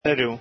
Благодарю.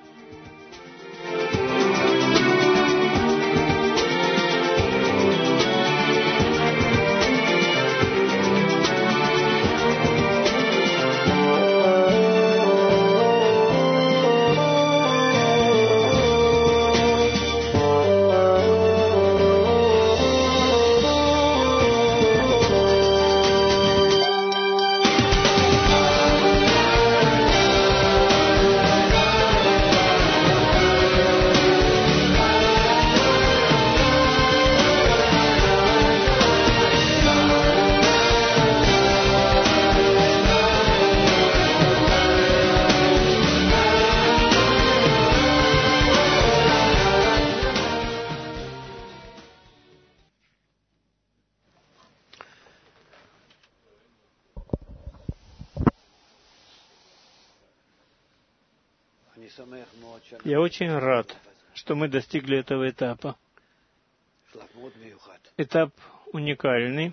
Я очень рад, что мы достигли этого этапа. Этап уникальный.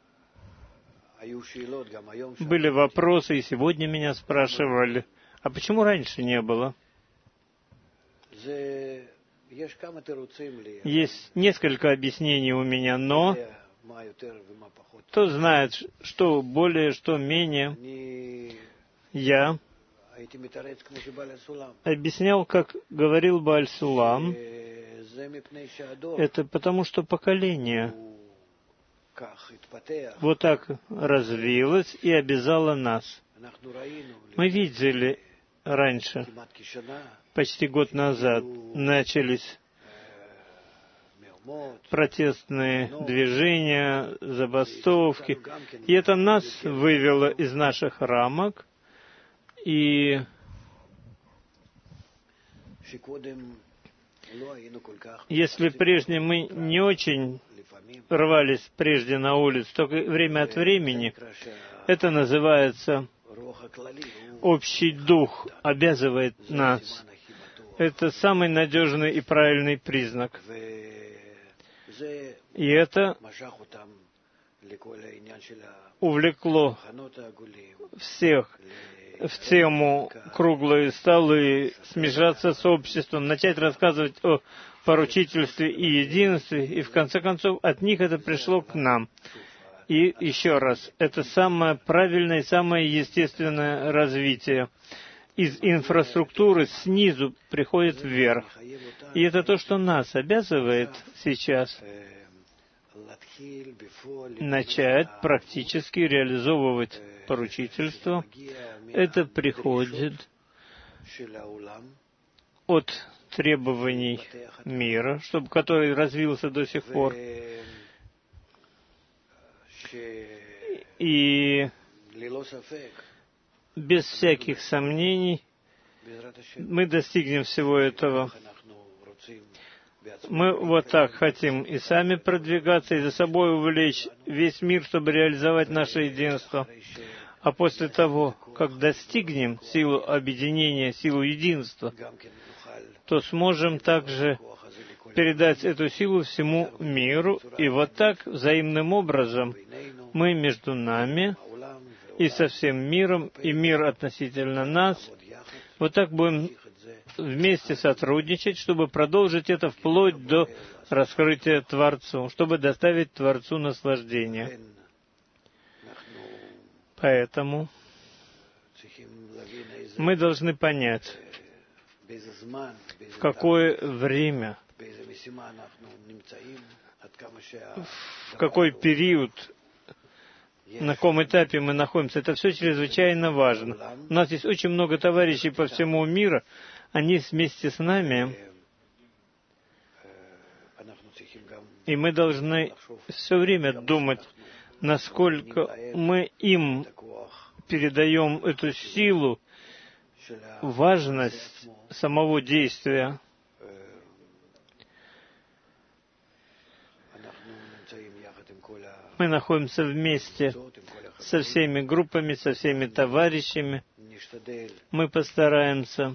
Были вопросы, и сегодня меня спрашивали, а почему раньше не было? Есть несколько объяснений у меня, но кто знает, что более, что менее. Я объяснял, как говорил Бааль Сулам, это потому, что поколение вот так развилось и обязало нас. Мы видели раньше, почти год назад, начались протестные движения, забастовки, и это нас вывело из наших рамок. И если прежде мы не очень рвались прежде на улицу, только время от времени, это называется общий дух, обязывает нас. Это самый надежный и правильный признак. И это увлекло всех в тему круглые столы, смешаться с обществом, начать рассказывать о поручительстве и единстве, и в конце концов от них это пришло к нам. И еще раз, это самое правильное и самое естественное развитие. Из инфраструктуры снизу приходит вверх. И это то, что нас обязывает сейчас начать практически реализовывать поручительство. Это приходит от требований мира, чтобы который развился до сих пор. И без всяких сомнений мы достигнем всего этого. Мы вот так хотим и сами продвигаться, и за собой увлечь весь мир, чтобы реализовать наше единство. А после того, как достигнем силу объединения, силу единства, то сможем также передать эту силу всему миру. И вот так, взаимным образом, мы между нами и со всем миром, и мир относительно нас, вот так будем вместе сотрудничать, чтобы продолжить это вплоть до раскрытия Творцу, чтобы доставить Творцу наслаждение. Поэтому мы должны понять, в какое время, в какой период, на каком этапе мы находимся. Это все чрезвычайно важно. У нас есть очень много товарищей по всему миру, они вместе с нами, и мы должны все время думать, насколько мы им передаем эту силу, важность самого действия. Мы находимся вместе со всеми группами, со всеми товарищами. Мы постараемся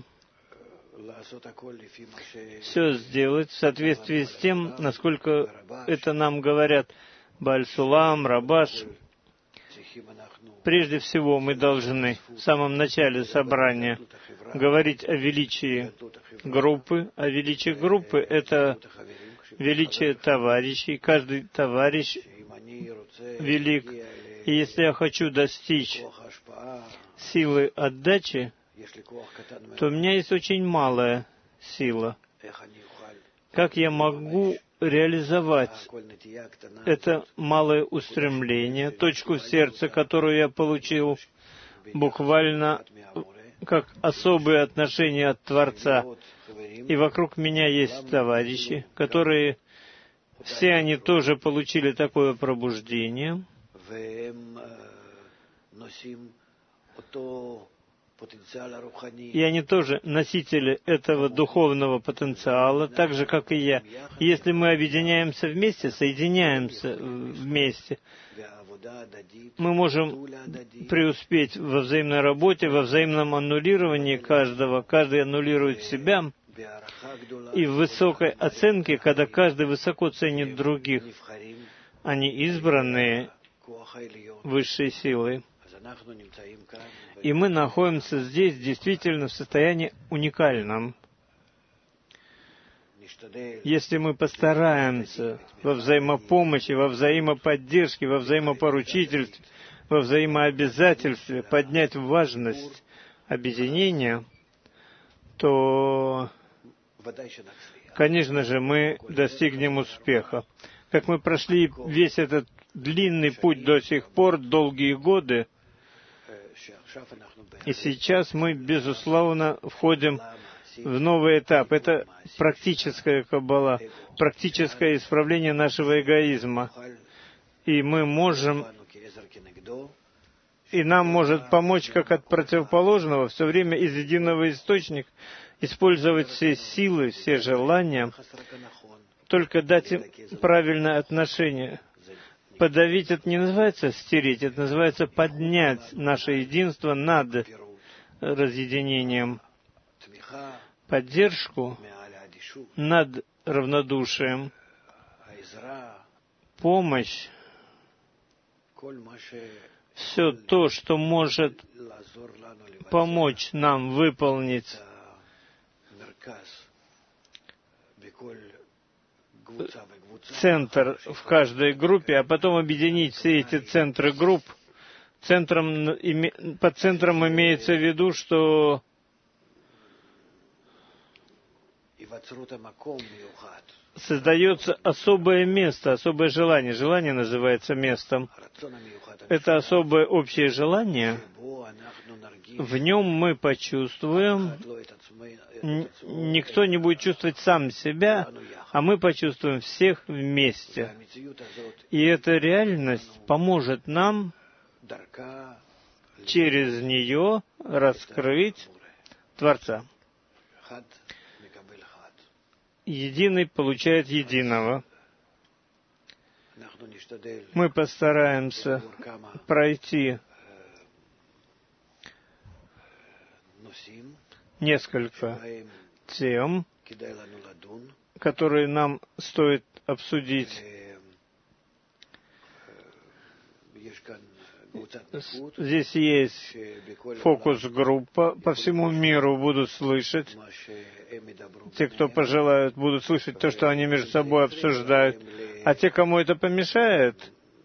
все сделать в соответствии с тем, насколько это нам говорят Бааль Сулам, Рабаш, Прежде всего, мы должны в самом начале собрания говорить о величии группы. А величие группы — это величие товарищей. Каждый товарищ велик. И если я хочу достичь силы отдачи, то у меня есть очень малая сила. Как я могу реализовать это малое устремление, точку в сердце, которую я получил буквально как особые отношения от Творца? И вокруг меня есть товарищи, которые все они тоже получили такое пробуждение, и они тоже носители этого духовного потенциала, так же, как и я. И если мы объединяемся вместе, соединяемся вместе, мы можем преуспеть во взаимной работе, во взаимном аннулировании каждого. Каждый аннулирует себя. И в высокой оценке, когда каждый высоко ценит других, они избранные высшей силой. И мы находимся здесь действительно в состоянии уникальном. Если мы постараемся во взаимопомощи, во взаимоподдержке, во взаимопоручительстве, во взаимообязательстве поднять важность объединения, то, конечно же, мы достигнем успеха. Как мы прошли весь этот длинный путь до сих пор, долгие годы, и сейчас мы, безусловно, входим в новый этап. Это практическая каббала, практическое исправление нашего эгоизма. И мы можем, и нам может помочь, как от противоположного, все время из единого источника, использовать все силы, все желания, только дать им правильное отношение. Подавить — это не называется стереть, это называется поднять наше единство над разъединением. Поддержку над равнодушием. Помощь. Все то, что может помочь нам выполнить центр в каждой группе, а потом объединить все эти центры групп. Под центром имеется в виду, что создается особое место, особое желание. Желание называется местом. Это особое общее желание. В нем мы почувствуем, никто не будет чувствовать сам себя, а мы почувствуем всех вместе. И эта реальность поможет нам через нее раскрыть Творца. Единый получает единого. Мы постараемся пройти несколько тем, которые нам стоит обсудить. Здесь есть фокус-группа, по всему миру будут слышать. Те, кто пожелают, будут слышать то, что они между собой обсуждают. А те, кому это помешает,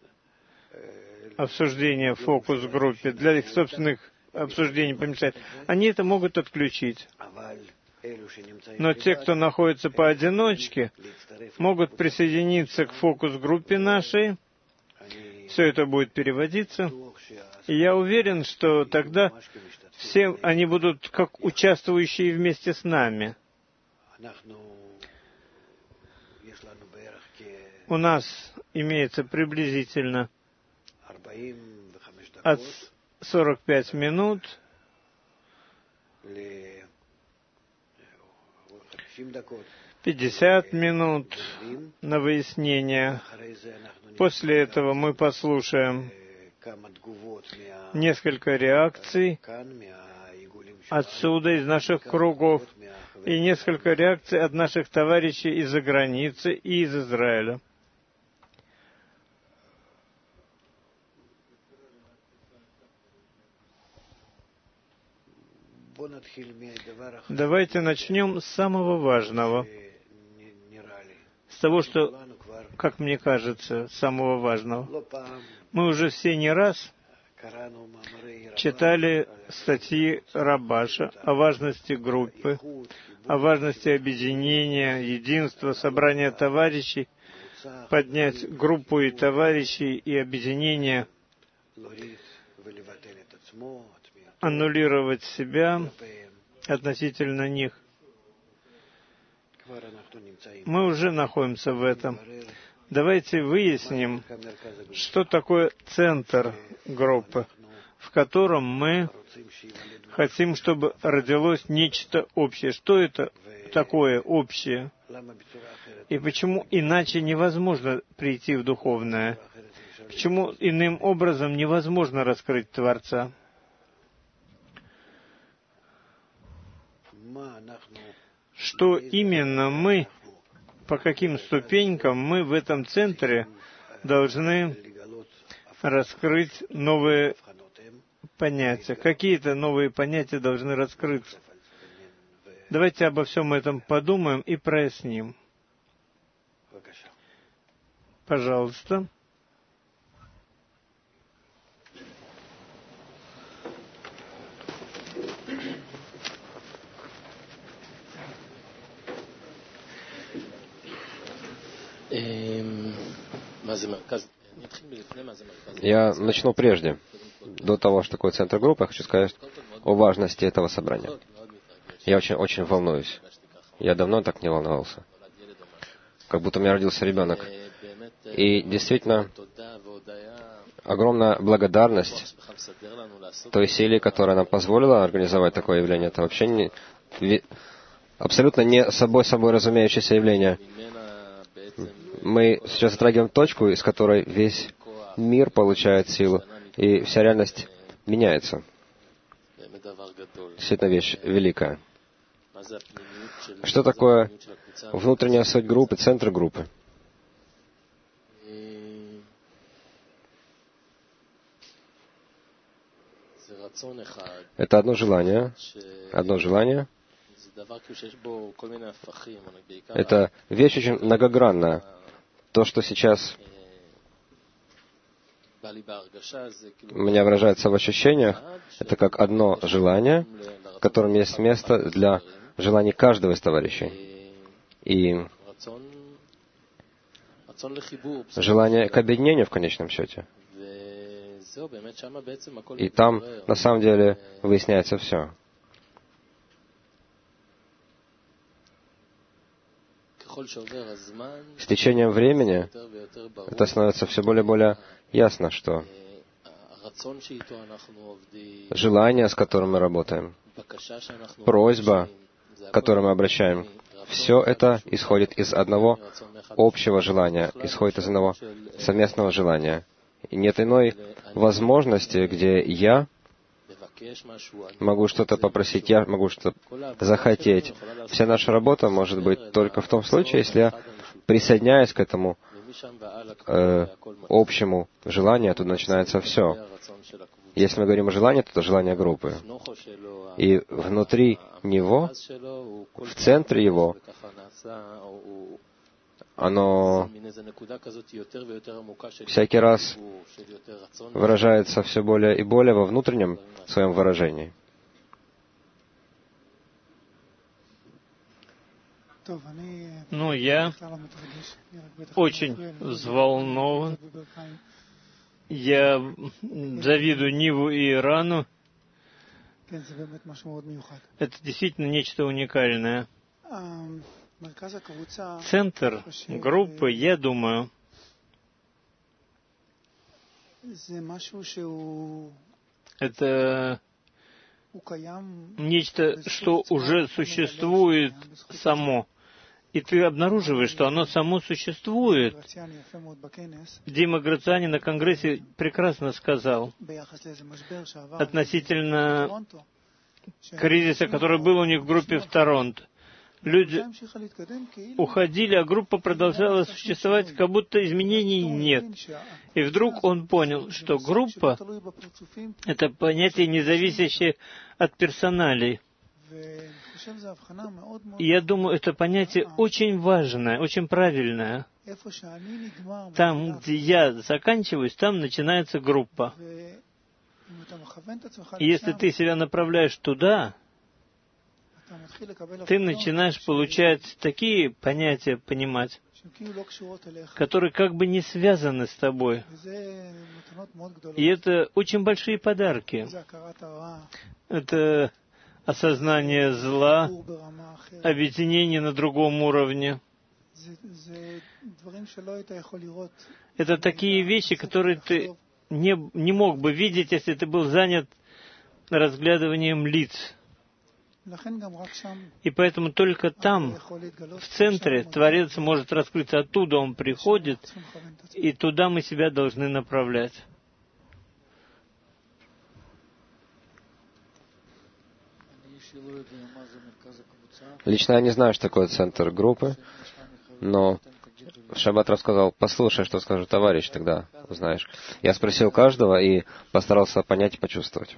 обсуждение в фокус-группе, для их собственных обсуждений помешает, они это могут отключить. Но те, кто находится поодиночке, могут присоединиться к фокус-группе нашей. Все это будет переводиться. И я уверен, что тогда все они будут как участвующие вместе с нами. У нас имеется приблизительно от 45 минут — 50 минут на выяснение. После этого мы послушаем несколько реакций отсюда, из наших кругов, и несколько реакций от наших товарищей из-за границы и из Израиля. Давайте начнем с самого важного, с того, что, как мне кажется, самого важного. Мы уже все не раз читали статьи Рабаша о важности группы, о важности объединения, единства, собрания товарищей, поднять группу и товарищей и объединение, аннулировать себя относительно них. Мы уже находимся в этом. Давайте выясним, что такое центр группы, в котором мы хотим, чтобы родилось нечто общее. Что это такое общее? И почему иначе невозможно прийти в духовное? Почему иным образом невозможно раскрыть Творца? Что именно мы, по каким ступенькам мы в этом центре должны раскрыть новые понятия? Какие-то новые понятия должны раскрыться. Давайте обо всем этом подумаем и проясним. Пожалуйста. Я начну прежде. До того, что такое центр группы, я хочу сказать о важности этого собрания. Я очень волнуюсь. Я давно так не волновался. Как будто у меня родился ребенок. И действительно, огромная благодарность той силе, которая нам позволила организовать такое явление. Это вообще абсолютно не собой разумеющееся явление. Мы сейчас затрагиваем точку, из которой весь мир получает силу, и вся реальность меняется. Действительно вещь великая. Что такое внутренняя суть группы, центр группы? Это одно желание. Это вещь очень многогранная. То, что сейчас у меня выражается в ощущениях, это как одно желание, в котором есть место для желаний каждого из товарищей. И желание к объединению в конечном счете. И там, на самом деле, выясняется все. С течением времени это становится все более и более ясно, что желание, с которым мы работаем, просьба, к которой мы обращаем, все это исходит из одного общего желания, исходит из одного совместного желания. И нет иной возможности, где я могу что-то попросить, я могу что-то захотеть. Вся наша работа может быть только в том случае, если я присоединяюсь к этому общему желанию, оттуда начинается все. Если мы говорим о желании, то это желание группы. И внутри него, в центре его, оно всякий раз выражается все более и более во внутреннем своем выражении. Ну, я очень взволнован. Я завидую Ниву и Ирану. Это действительно нечто уникальное. Центр группы, я думаю, это нечто, что уже существует само. И ты обнаруживаешь, что оно само существует. Дима Грациани на Конгрессе прекрасно сказал относительно кризиса, который был у них в группе в Торонто. Люди уходили, а группа продолжала существовать, как будто изменений нет. И вдруг он понял, что группа — это понятие, не зависящее от персоналей. И я думаю, это понятие очень важное, очень правильное. Там, где я заканчиваюсь, там начинается группа. И если ты себя направляешь туда, ты начинаешь получать такие понятия, понимать, которые как бы не связаны с тобой. И это очень большие подарки. Это осознание зла, объединение на другом уровне. Это такие вещи, которые ты не мог бы видеть, если ты был занят разглядыванием лиц. И поэтому только там, в центре, Творец может раскрыться. Оттуда Он приходит, и туда мы себя должны направлять. Лично я не знаю, что такое центр группы, но Шаббат рассказал: послушай, что скажет товарищ, тогда узнаешь. Я спросил каждого и постарался понять и почувствовать.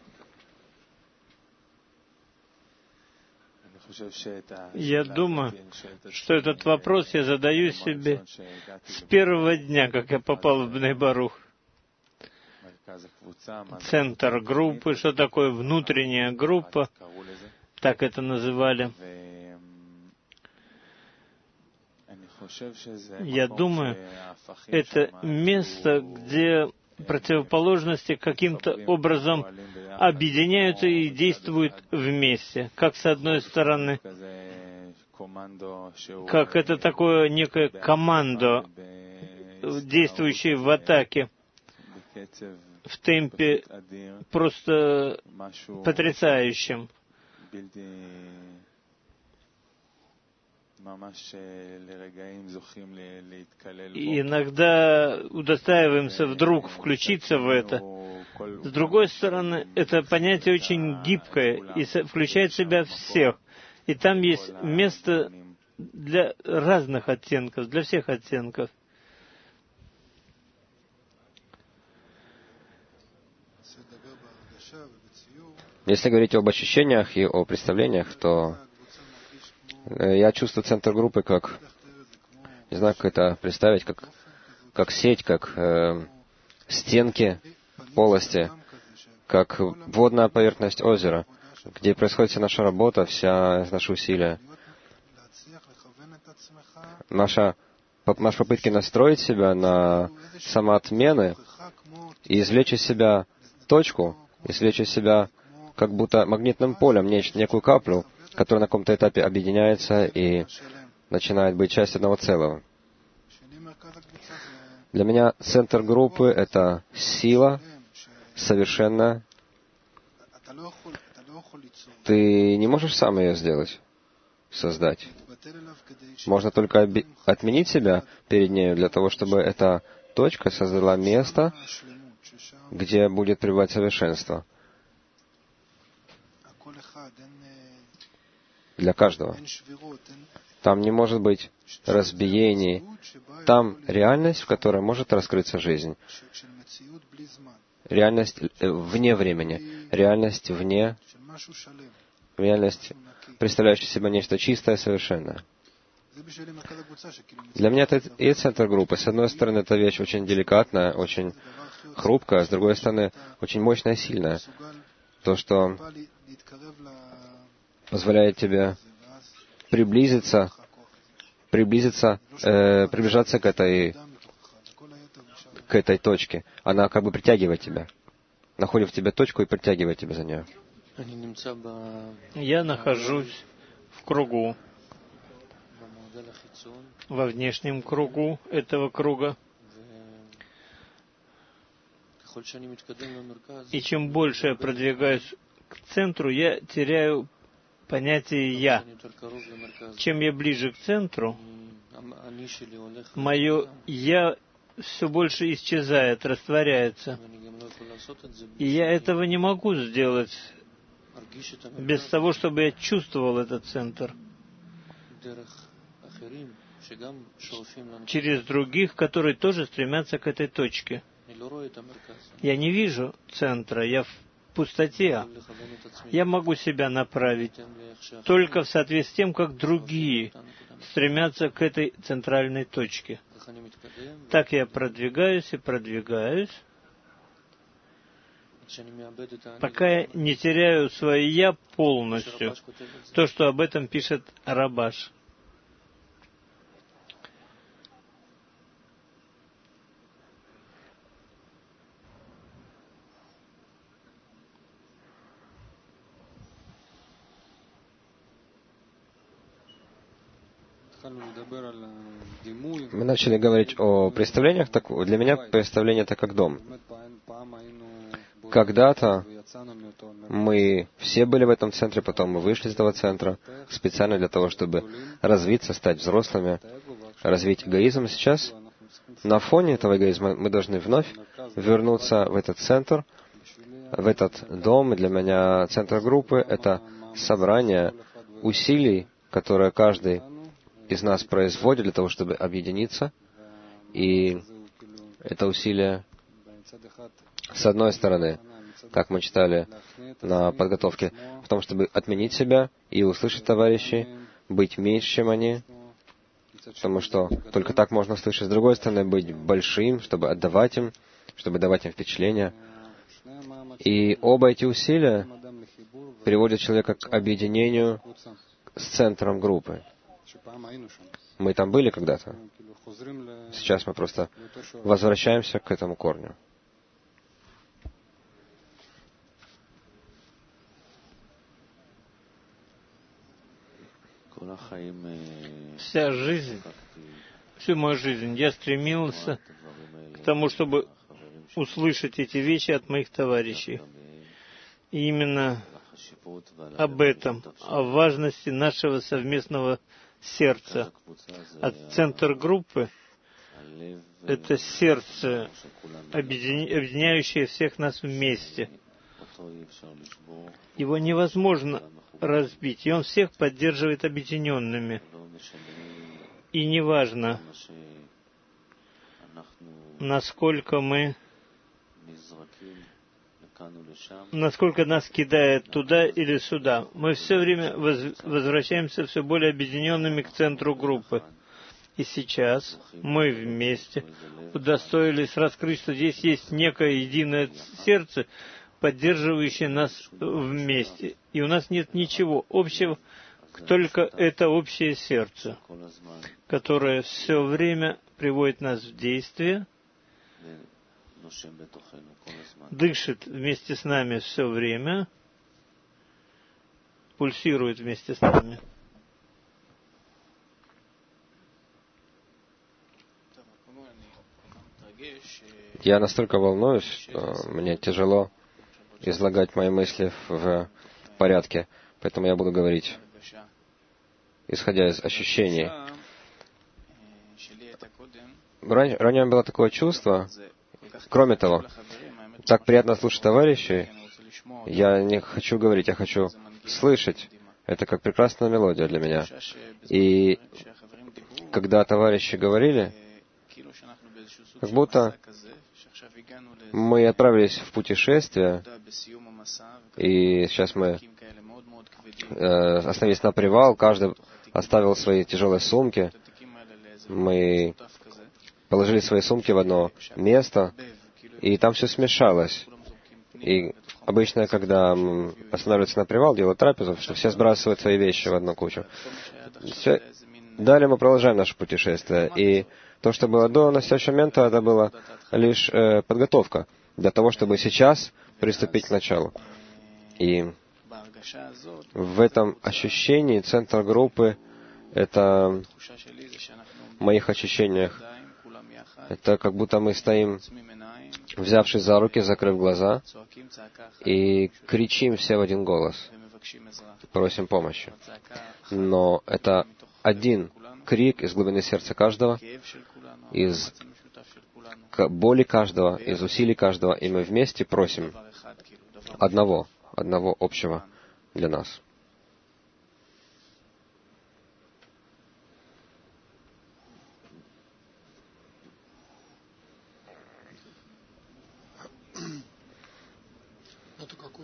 Я думаю, что этот вопрос я задаю себе с первого дня, как я попал в Бней Барух. Центр группы, что такое внутренняя группа, так это называли. Я думаю, это место, где противоположности каким-то образом объединяются и действуют вместе. Как с одной стороны, как это такое некое командо, действующее в атаке, в темпе просто потрясающем. И иногда удостаиваемся вдруг включиться в это. С другой стороны, это понятие очень гибкое и включает в себя всех. И там есть место для разных оттенков, для всех оттенков. Если говорить об ощущениях и о представлениях, то я чувствую центр группы как, не знаю, как это представить, как сеть, как стенки, полости, как водная поверхность озера, где происходит вся наша работа, вся наши усилия. Наши попытки настроить себя на самоотмены и извлечь из себя точку, извлечь из себя как будто магнитным полем некую каплю, которая на каком-то этапе объединяется и начинает быть частью одного целого. Для меня центр группы — это сила совершенная. Ты не можешь сам ее сделать, создать. Можно только отменить себя перед нею для того, чтобы эта точка создала место, где будет пребывать совершенство. Для каждого. Там не может быть разбиений. Там реальность, в которой может раскрыться жизнь. Реальность вне времени. Реальность, представляющая себя нечто чистое, совершенное. Для меня это и центр группы. С одной стороны, это вещь очень деликатная, очень хрупкая, с другой стороны, очень мощная и сильная. То, что позволяет тебе приближаться к этой точке. Она как бы притягивает тебя. Находит в тебе точку и притягивает тебя за нее. Я нахожусь в кругу, во внешнем кругу этого круга. И чем больше я продвигаюсь к центру, я теряю понятие «я». Чем я ближе к центру, мое «я» все больше исчезает, растворяется. И я этого не могу сделать без того, чтобы я чувствовал этот центр. Через других, которые тоже стремятся к этой точке. Я не вижу центра, я пустоте. Я могу себя направить только в соответствии с тем, как другие стремятся к этой центральной точке. Так я продвигаюсь и продвигаюсь, пока я не теряю свое «я» полностью. То, что об этом пишет Рабаш. Мы начали говорить о представлениях. Так для меня представление — это как дом. Когда-то мы все были в этом центре, потом мы вышли из этого центра специально для того, чтобы развиться, стать взрослыми, развить эгоизм. Сейчас на фоне этого эгоизма мы должны вновь вернуться в этот центр, в этот дом. И для меня центр группы — это собрание усилий, которое каждый из нас производит для того, чтобы объединиться. И это усилие, с одной стороны, как мы читали на подготовке, в том, чтобы отменить себя и услышать товарищей, быть меньше, чем они, потому что только так можно услышать. С другой стороны, быть большим, чтобы отдавать им, чтобы давать им впечатления. И оба эти усилия приводят человека к объединению с центром группы. Мы там были когда-то. Сейчас мы просто возвращаемся к этому корню. Вся жизнь, всю мою жизнь я стремился к тому, чтобы услышать эти вещи от моих товарищей. И именно об этом, о важности нашего совместного сердца. А центр группы — это сердце, объединяющее всех нас вместе. Его невозможно разбить, и он всех поддерживает объединенными. И неважно, насколько нас кидает туда или сюда, мы все время возвращаемся все более объединенными к центру группы. И сейчас мы вместе удостоились раскрыть, что здесь есть некое единое сердце, поддерживающее нас вместе. И у нас нет ничего общего, только это общее сердце, которое все время приводит нас в действие, дышит вместе с нами все время, пульсирует вместе с нами. Я настолько волнуюсь, что мне тяжело излагать мои мысли в порядке, поэтому я буду говорить, исходя из ощущений. Ранее у меня было такое чувство, кроме того, так приятно слушать товарищей, я не хочу говорить, я хочу слышать. Это как прекрасная мелодия для меня. И когда товарищи говорили, как будто мы отправились в путешествие, и сейчас мы остановились на привал, каждый оставил свои тяжелые сумки, мы положили свои сумки в одно место, и там все смешалось. И обычно, когда останавливаются на привал, делают трапезу, что все сбрасывают свои вещи в одну кучу. Далее мы продолжаем наше путешествие, и то, что было до настоящего момента, это была лишь подготовка для того, чтобы сейчас приступить к началу. И в этом ощущении центр группы — это в моих ощущениях, это как будто мы стоим, взявшись за руки, закрыв глаза, и кричим все в один голос, просим помощи. Но это один крик из глубины сердца каждого, из боли каждого, из усилий каждого, и мы вместе просим одного общего для нас.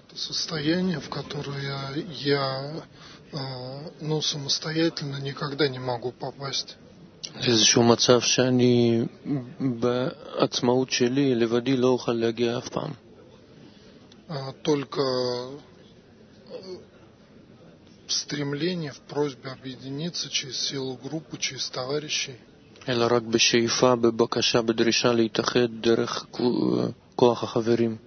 это состояние, в которое я самостоятельно никогда не могу попасть. איזשהו מצב שאני בעצמאות שלי לבדי לא אוכל להגיע אף פעם. Только стремление в просьбе объединиться через силу группы, через товарищей. אלא רק בשאיפה, בבקשה, בדרישה להתאחד דרך כוח החברים.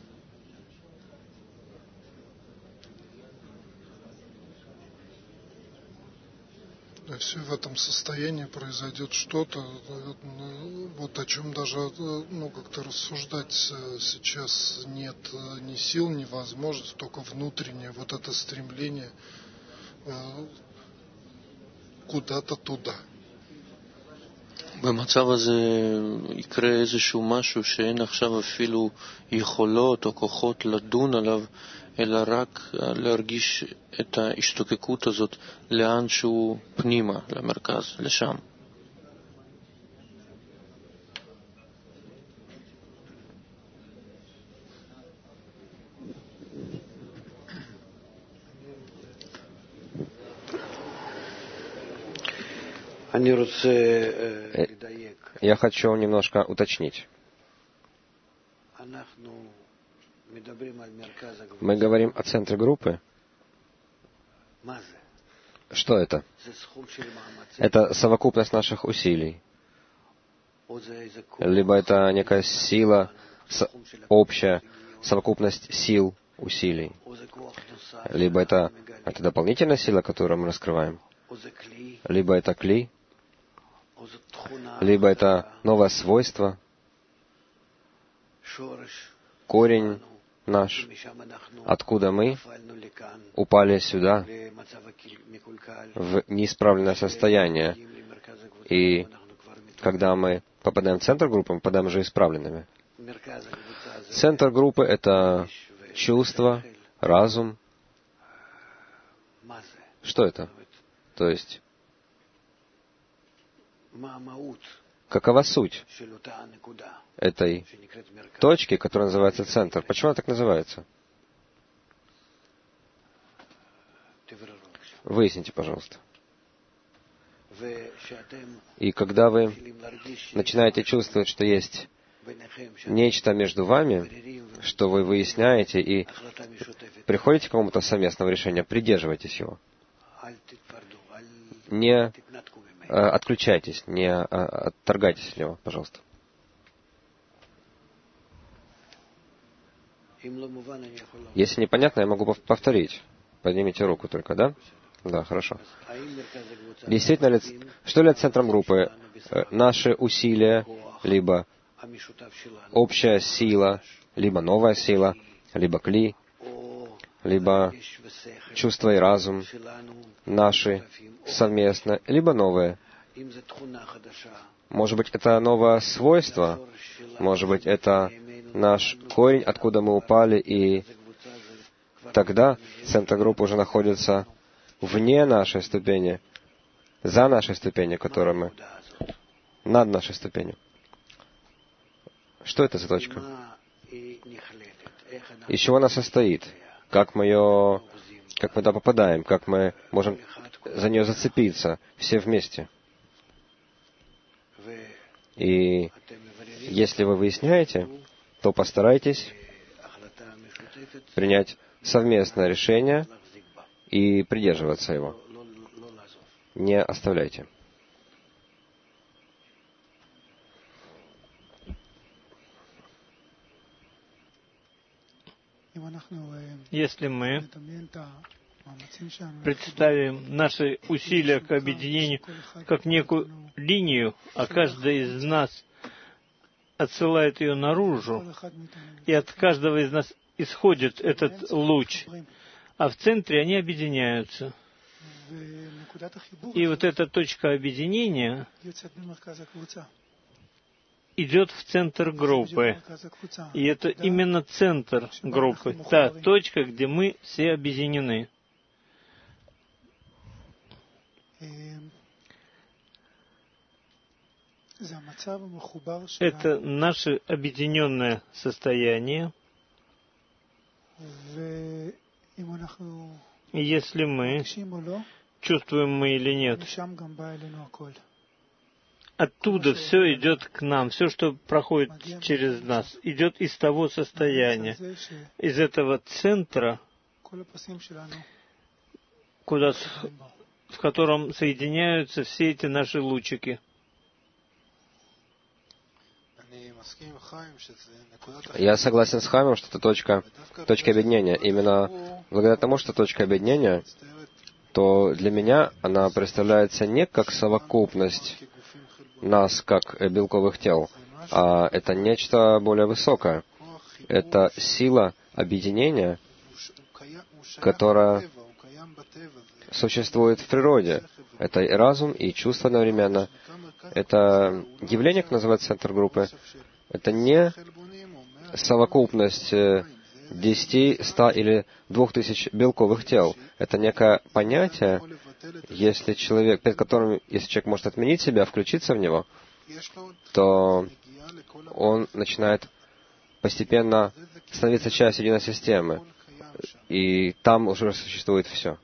Если в этом состоянии произойдет что-то, вот о чем даже как-то рассуждать сейчас нет ни сил, ни возможности, только внутреннее вот это стремление куда-то туда. במצב הזה יקרה איזשהו משהו שאין עכשיו אפילו יכולות או כוחות לדון עליו, אלא רק להרגיש את ההשתוקקות הזאת לאן שהוא פנימה, למרכז, לשם. Я хочу немножко уточнить. Мы говорим о центре группы. Что это? Это совокупность наших усилий. Либо это некая сила, общая совокупность сил, усилий. Либо это дополнительная сила, которую мы раскрываем. Либо это кли. Либо это новое свойство, корень наш, откуда мы упали сюда, в неисправленное состояние. И когда мы попадаем в центр группы, мы попадаем уже исправленными. Центр группы — это чувство, разум. Что это? То есть, какова суть этой точки, которая называется центр? Почему она так называется? Выясните, пожалуйста. И когда вы начинаете чувствовать, что есть нечто между вами, что вы выясняете и приходите к какому-то совместному решению, придерживайтесь его. Не отключайтесь, не отторгайтесь от него, пожалуйста. Если непонятно, я могу повторить. Поднимите руку только, да? Да, хорошо. Действительно, что является центром группы? Наши усилия, либо общая сила, либо новая сила, либо кли, либо чувство и разум наши совместно, либо новые. Может быть, это новое свойство, может быть, это наш корень, откуда мы упали, и тогда центр группы уже находится вне нашей ступени, за нашей ступенью, которую мы, над нашей ступенью. Что это за точка? Из чего она состоит? Как мы туда попадаем? Как мы можем за нее зацепиться все вместе? И если вы выясняете, то постарайтесь принять совместное решение и придерживаться его. Не оставляйте. Если мы представим наши усилия к объединению как некую линию, а каждый из нас отсылает ее наружу, и от каждого из нас исходит этот луч, а в центре они объединяются. И вот эта точка объединения идет в центр группы. И это именно центр группы, та точка, где мы все объединены. Это наше объединенное состояние. И если мы, чувствуем мы или нет, оттуда все идет к нам, все, что проходит через нас, идет из того состояния, из этого центра, в котором соединяются все эти наши лучики. Я согласен с Хаимом, что это точка объединения. Именно благодаря тому, что точка объединения, то для меня она представляется не как совокупность нас, как белковых тел, а это нечто более высокое. Это сила объединения, которая существует в природе. Это и разум, и чувство одновременно. Это явление, как называется центр группы. Это не совокупность 10, 100 или 2000 белковых тел. Это некое понятие, если человек может отменить себя, включиться в него, то он начинает постепенно становиться частью единой системы. И там уже существует все.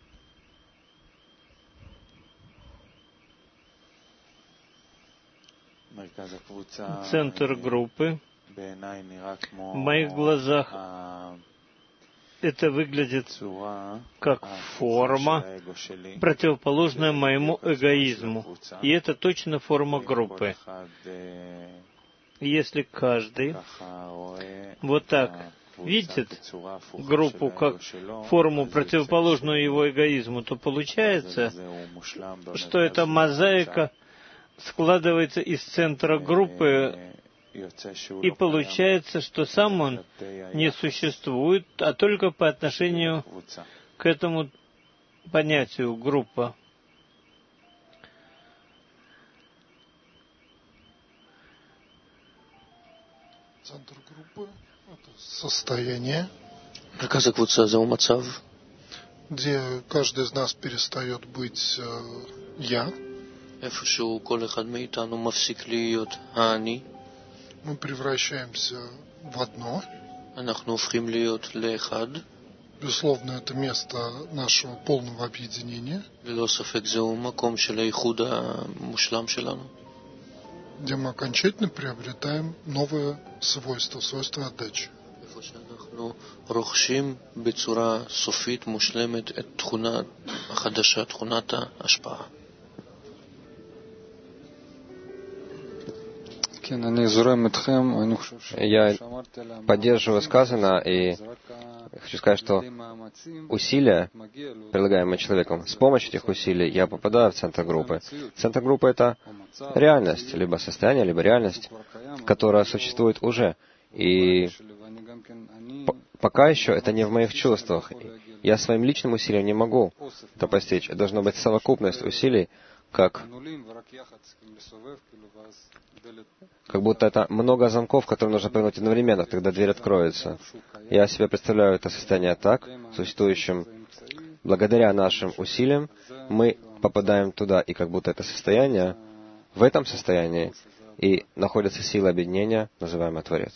Центр группы, в моих глазах, это выглядит как форма, противоположная моему эгоизму. И это точно форма группы. Если каждый вот так видит группу как форму, противоположную его эгоизму, то получается, что эта мозаика складывается из центра группы, и получается, что сам он не существует, а только по отношению к этому понятию группа. Центр группы — это состояние, где каждый из нас перестает быть «я». Мы превращаемся в одно. Безусловно, это место нашего полного объединения, где мы окончательно приобретаем новое свойство, свойство отдачи. Я поддерживаю сказанное, и хочу сказать, что усилия, прилагаемые человеком, с помощью этих усилий я попадаю в центр группы. Центр группы — это реальность, либо состояние, либо реальность, которая существует уже. И пока еще это не в моих чувствах. Я своим личным усилием не могу это постичь. Должна быть совокупность усилий, как будто это много замков, которые нужно повернуть одновременно, тогда дверь откроется. Я себе представляю это состояние так, существующим благодаря нашим усилиям, мы попадаем туда, и как будто это состояние, в этом состоянии и находится сила объединения, называемая Творец.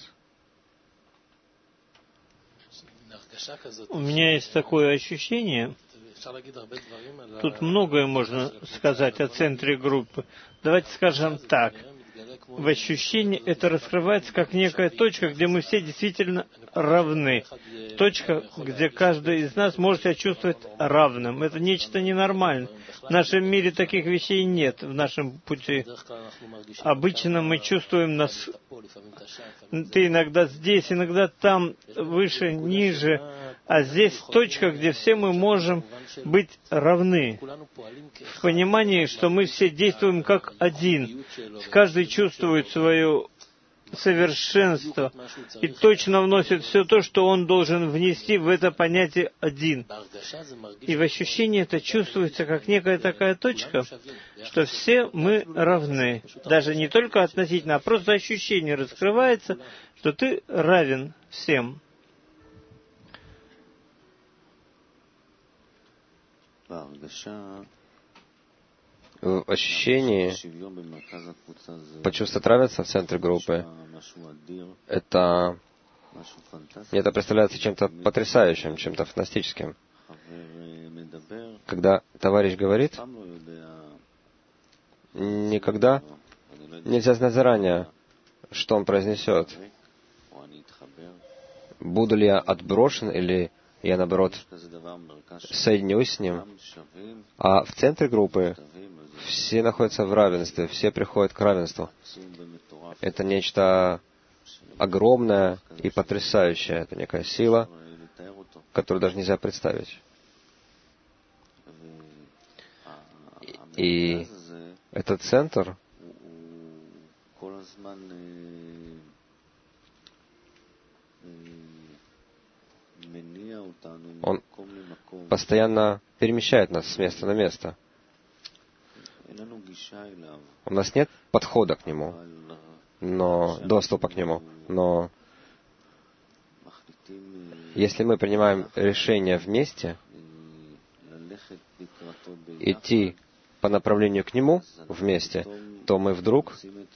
У меня есть такое ощущение, тут многое можно сказать о центре группы. Давайте скажем так. В ощущении это раскрывается как некая точка, где мы все действительно равны. Точка, где каждый из нас может себя чувствовать равным. Это нечто ненормальное. В нашем мире таких вещей нет, в нашем пути. Обычно мы чувствуем нас... Ты иногда здесь, иногда там, выше, ниже. А здесь точка, где все мы можем быть равны. В понимании, что мы все действуем как один. Каждый чувствует свое совершенство и точно вносит все то, что он должен внести в это понятие «один». И в ощущении это чувствуется как некая такая точка, что все мы равны. Даже не только относительно, а просто ощущение раскрывается, что ты равен всем. В ощущении почувствовать равенство в центре группы, мне это представляется чем-то потрясающим, чем-то фантастическим. Когда товарищ говорит, никогда нельзя знать заранее, что он произнесет. Буду ли я отброшен, или я, наоборот, соединюсь с ним. А в центре группы все находятся в равенстве, все приходят к равенству. Это нечто огромное и потрясающее. Это некая сила, которую даже нельзя представить. И этот центр, он постоянно перемещает нас с места на место. У нас нет подхода к нему, но доступа к нему. Но если мы принимаем решение вместе идти по направлению к нему вместе, то мы вдруг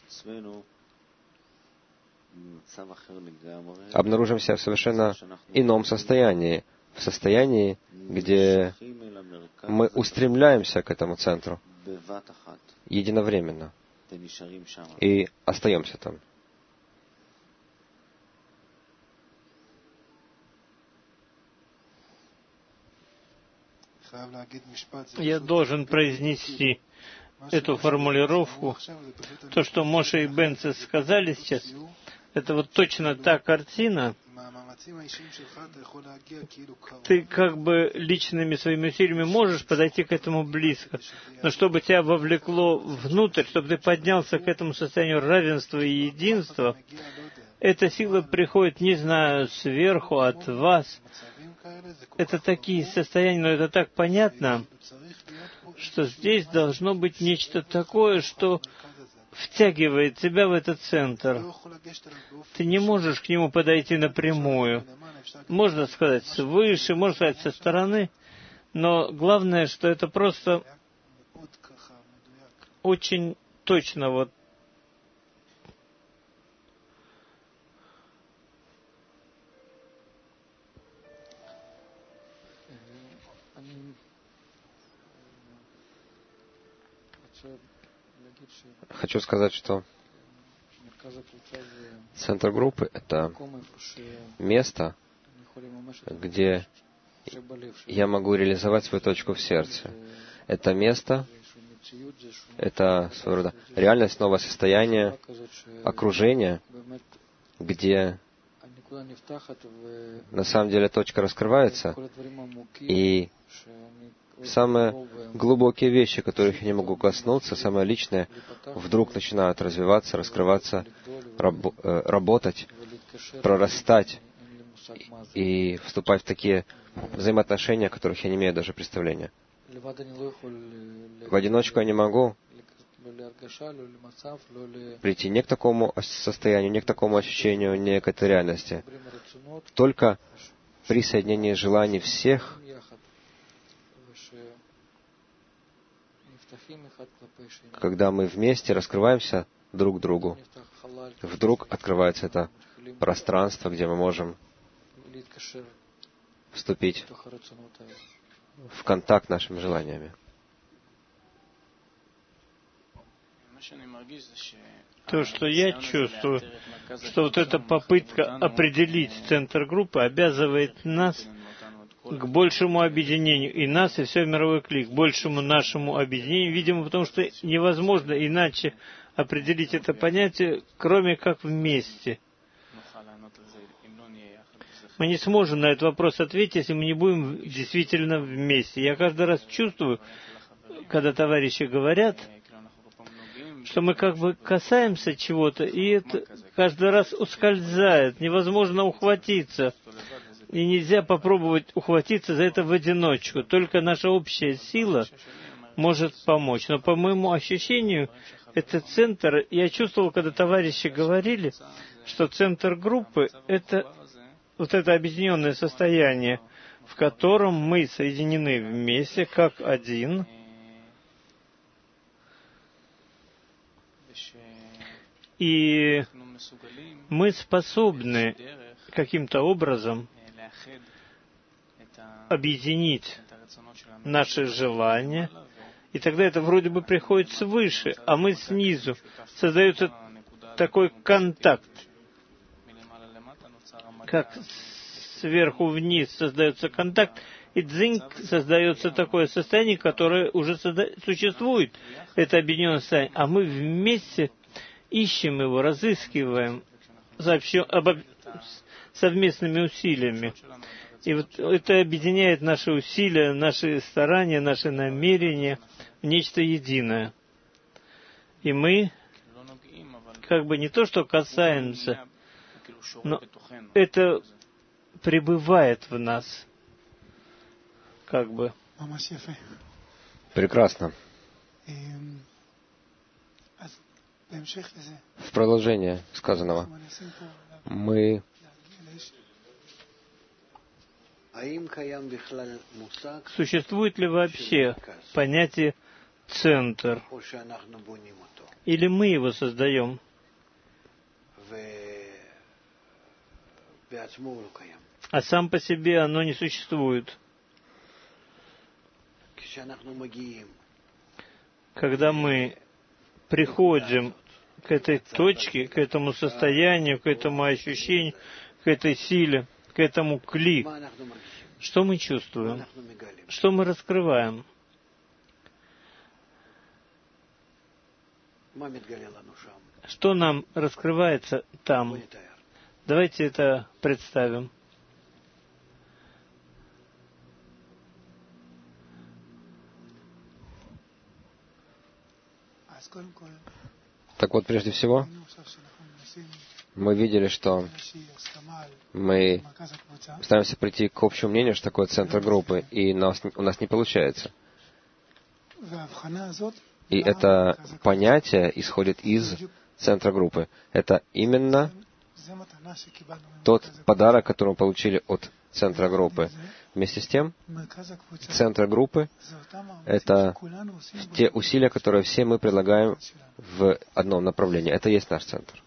обнаружим себя в совершенно ином состоянии, в состоянии, где мы устремляемся к этому центру единовременно и остаемся там. Я должен произнести эту формулировку. То, что Моше и Бенце сказали сейчас, это вот точно та картина. Ты как бы личными своими усилиями можешь подойти к этому близко, но чтобы тебя вовлекло внутрь, чтобы ты поднялся к этому состоянию равенства и единства, эта сила приходит, не знаю, сверху, от вас. Это такие состояния, но это так понятно, что здесь должно быть нечто такое, что втягивает тебя в этот центр. Ты не можешь к нему подойти напрямую. Можно сказать свыше, можно сказать со стороны, но главное, что это просто очень точно вот. Хочу сказать, что центр группы — это место, где я могу реализовать свою точку в сердце. Это место, это своего рода реальность, новое состояние, окружение, где на самом деле точка раскрывается, и самые глубокие вещи, которых я не могу коснуться, самое личное, вдруг начинают развиваться, раскрываться, работать, прорастать и вступать в такие взаимоотношения, о которых я не имею даже представления. В одиночку я не могу прийти ни к такому состоянию, ни к такому ощущению, ни к этой реальности. Только при соединении желаний всех когда мы вместе раскрываемся друг другу, вдруг открывается это пространство, где мы можем вступить в контакт нашими желаниями. То, что я чувствую, что вот эта попытка определить центр группы обязывает нас к большему объединению, и нас, и все мировой клик, к большему нашему объединению, видимо, потому что невозможно иначе определить это понятие, кроме как вместе. Мы не сможем на этот вопрос ответить, если мы не будем действительно вместе. Я каждый раз чувствую, когда товарищи говорят, что мы как бы касаемся чего-то, и это каждый раз ускользает, невозможно ухватиться. И нельзя попробовать ухватиться за это в одиночку. Только наша общая сила может помочь. Но по моему ощущению, это центр, я чувствовал, когда товарищи говорили, что центр группы — это вот это объединенное состояние, в котором мы соединены вместе, как один, и мы способны каким-то образом объединить наши желания, и тогда это вроде бы приходит свыше, а мы снизу. Создается такой контакт, как сверху вниз создается контакт, и дзинг создается такое состояние, которое уже существует, это объединенное состояние, а мы вместе ищем его, разыскиваем совместными усилиями. И вот это объединяет наши усилия, наши старания, наши намерения в нечто единое. И мы как бы не то, что касаемся, но это пребывает в нас, как бы. Прекрасно. В продолжение сказанного мы существует ли вообще понятие «центр»? Или мы его создаем? А сам по себе оно не существует. Когда мы приходим к этой точке, к этому состоянию, к этому ощущению, к этой силе, к этому кли, что мы чувствуем? Что мы раскрываем? Что нам раскрывается там? Давайте это представим. Так вот, прежде всего, мы видели, что мы стараемся прийти к общему мнению, что такое центр группы, и у нас не получается. И это понятие исходит из центра группы. Это именно тот подарок, который мы получили от центра группы. Вместе с тем, центр группы — это те усилия, которые все мы предлагаем в одном направлении. Это и есть наш центр.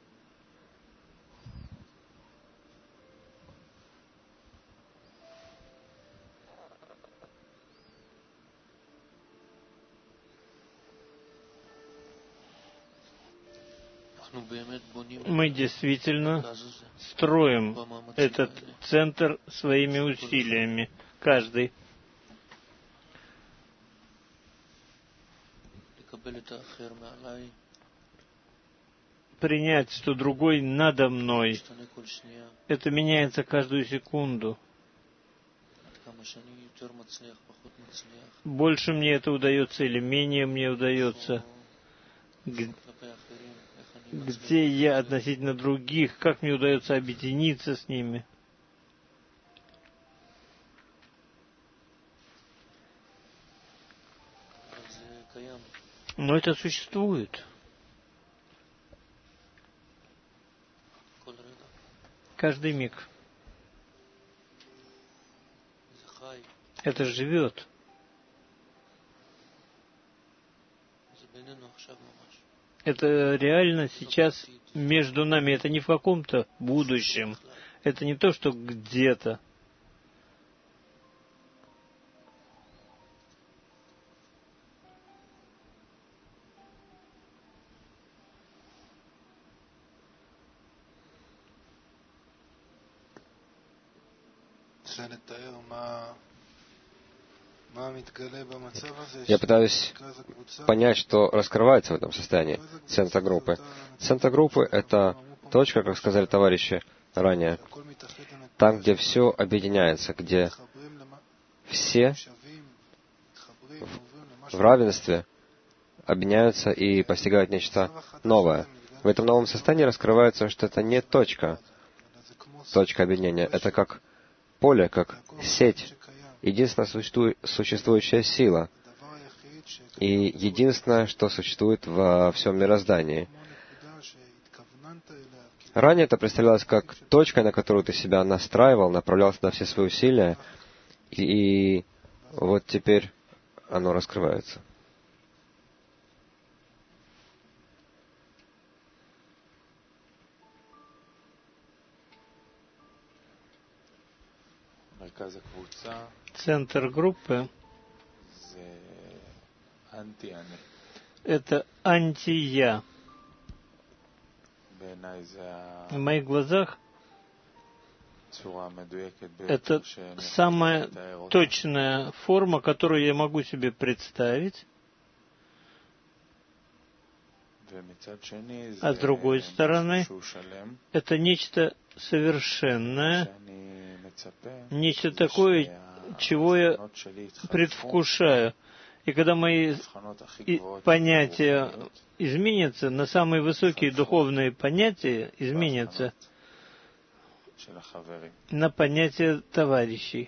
Мы действительно строим этот центр своими усилиями, каждый. Принять, что другой надо мной. Это меняется каждую секунду. Больше мне это удается или менее мне удается. Где я относительно других, как мне удается объединиться с ними. Но это существует. Каждый миг. Это живет. Это реально сейчас между нами. Это не в каком-то будущем. Это не то, что где-то. Я пытаюсь понять, что раскрывается в этом состоянии центра группы. Центр группы — это точка, как сказали товарищи ранее, там, где все объединяется, где все в равенстве объединяются и постигают нечто новое. В этом новом состоянии раскрывается, что это не точка объединения, это как поле, как сеть, единственная существующая сила и единственное, что существует во всем мироздании. Ранее это представлялось как точка, на которую ты себя настраивал, направлял на все свои усилия, и вот теперь оно раскрывается. Центр группы — это анти-я. В моих глазах это самая точная форма, которую я могу себе представить. А с другой стороны, это нечто совершенное, нечто такое, чего я предвкушаю. И когда мои понятия изменятся, на самые высокие духовные понятия изменятся, на понятие товарищей.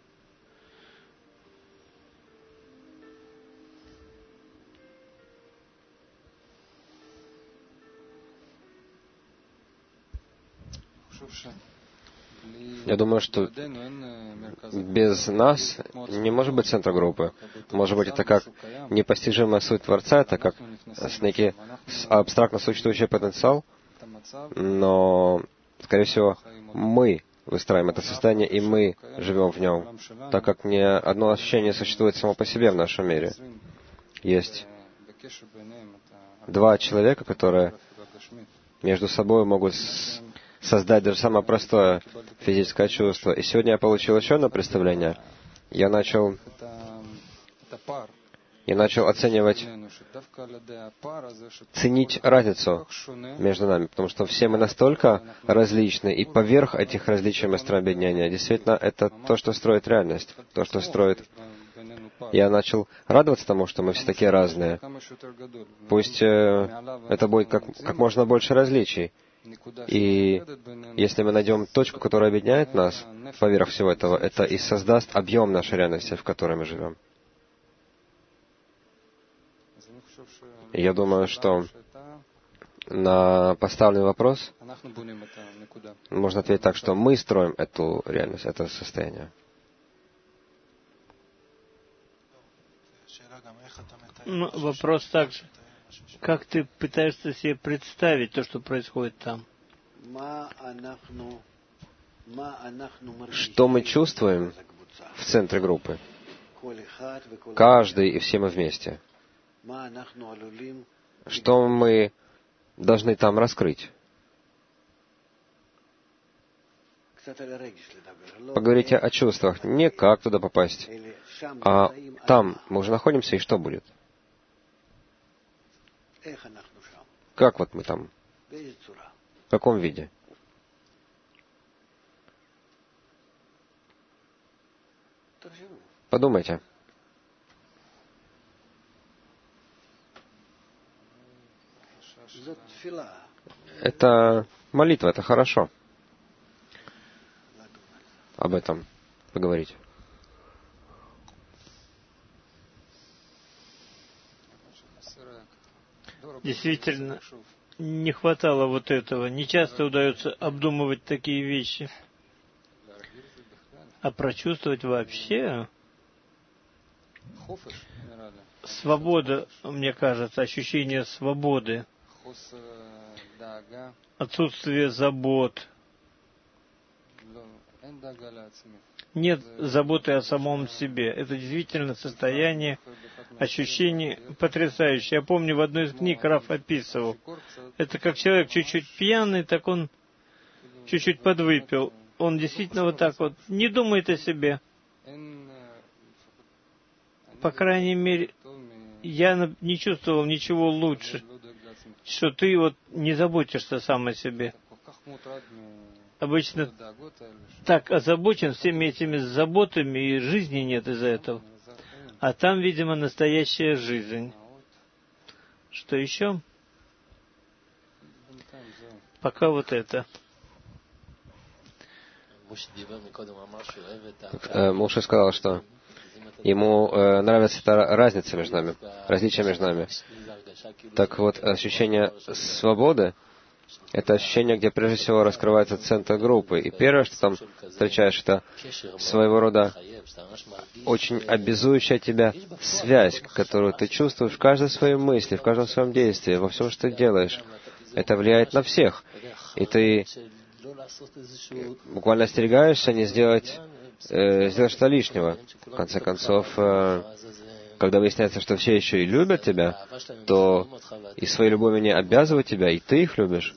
Я думаю, что без нас не может быть центра группы. Может быть, это как непостижимая суть Творца, это как некий абстрактно существующий потенциал, но, скорее всего, мы выстраиваем это состояние, и мы живем в нем, так как ни одно ощущение существует само по себе в нашем мире. Есть два человека, которые между собой могут создать даже самое простое физическое чувство. И сегодня я получил еще одно представление. Я начал оценивать, ценить разницу между нами, потому что все мы настолько различны, и поверх этих различий мы строим объединение. Действительно, это то, что строит реальность, то, что строит. Я начал радоваться тому, что мы все такие разные. Пусть это будет как можно больше различий. И если мы найдем точку, которая объединяет нас поверх всего этого, это и создаст объем нашей реальности, в которой мы живем. И я думаю, что на поставленный вопрос можно ответить так, что мы строим эту реальность, это состояние. Вопрос также. Как ты пытаешься себе представить то, что происходит там? Что мы чувствуем в центре группы? Каждый и все мы вместе. Что мы должны там раскрыть? Поговорите о чувствах. Не как туда попасть, а там мы уже находимся, и что будет? Как вот мы там? В каком виде? Подумайте. Это молитва, это хорошо. Об этом поговорить. Действительно, не хватало вот этого. Не часто удается обдумывать такие вещи. А прочувствовать вообще свобода, мне кажется, ощущение свободы, отсутствие забот. Нет заботы о самом себе. Это действительно состояние, ощущение потрясающее. Я помню, в одной из книг Раф описывал. Это как человек чуть-чуть пьяный, так он чуть-чуть подвыпил. Он действительно вот так вот не думает о себе. По крайней мере, я не чувствовал ничего лучше, что ты вот не заботишься сам о себе. Обычно так озабочен всеми этими заботами, и жизни нет из-за этого. А там, видимо, настоящая жизнь. Что еще? Пока вот это. Моше сказал, что ему нравится эта разница между нами, различие между нами. Так вот, ощущение свободы — это ощущение, где прежде всего раскрывается центр группы. И первое, что там встречаешь, это своего рода очень обязующая тебя связь, которую ты чувствуешь в каждой своей мысли, в каждом своем действии, во всем, что ты делаешь. Это влияет на всех. И ты буквально остерегаешься не сделать сделать что-то лишнего. В конце концов, когда выясняется, что все еще и любят тебя, то и своей любовью они обязывают тебя, и ты их любишь.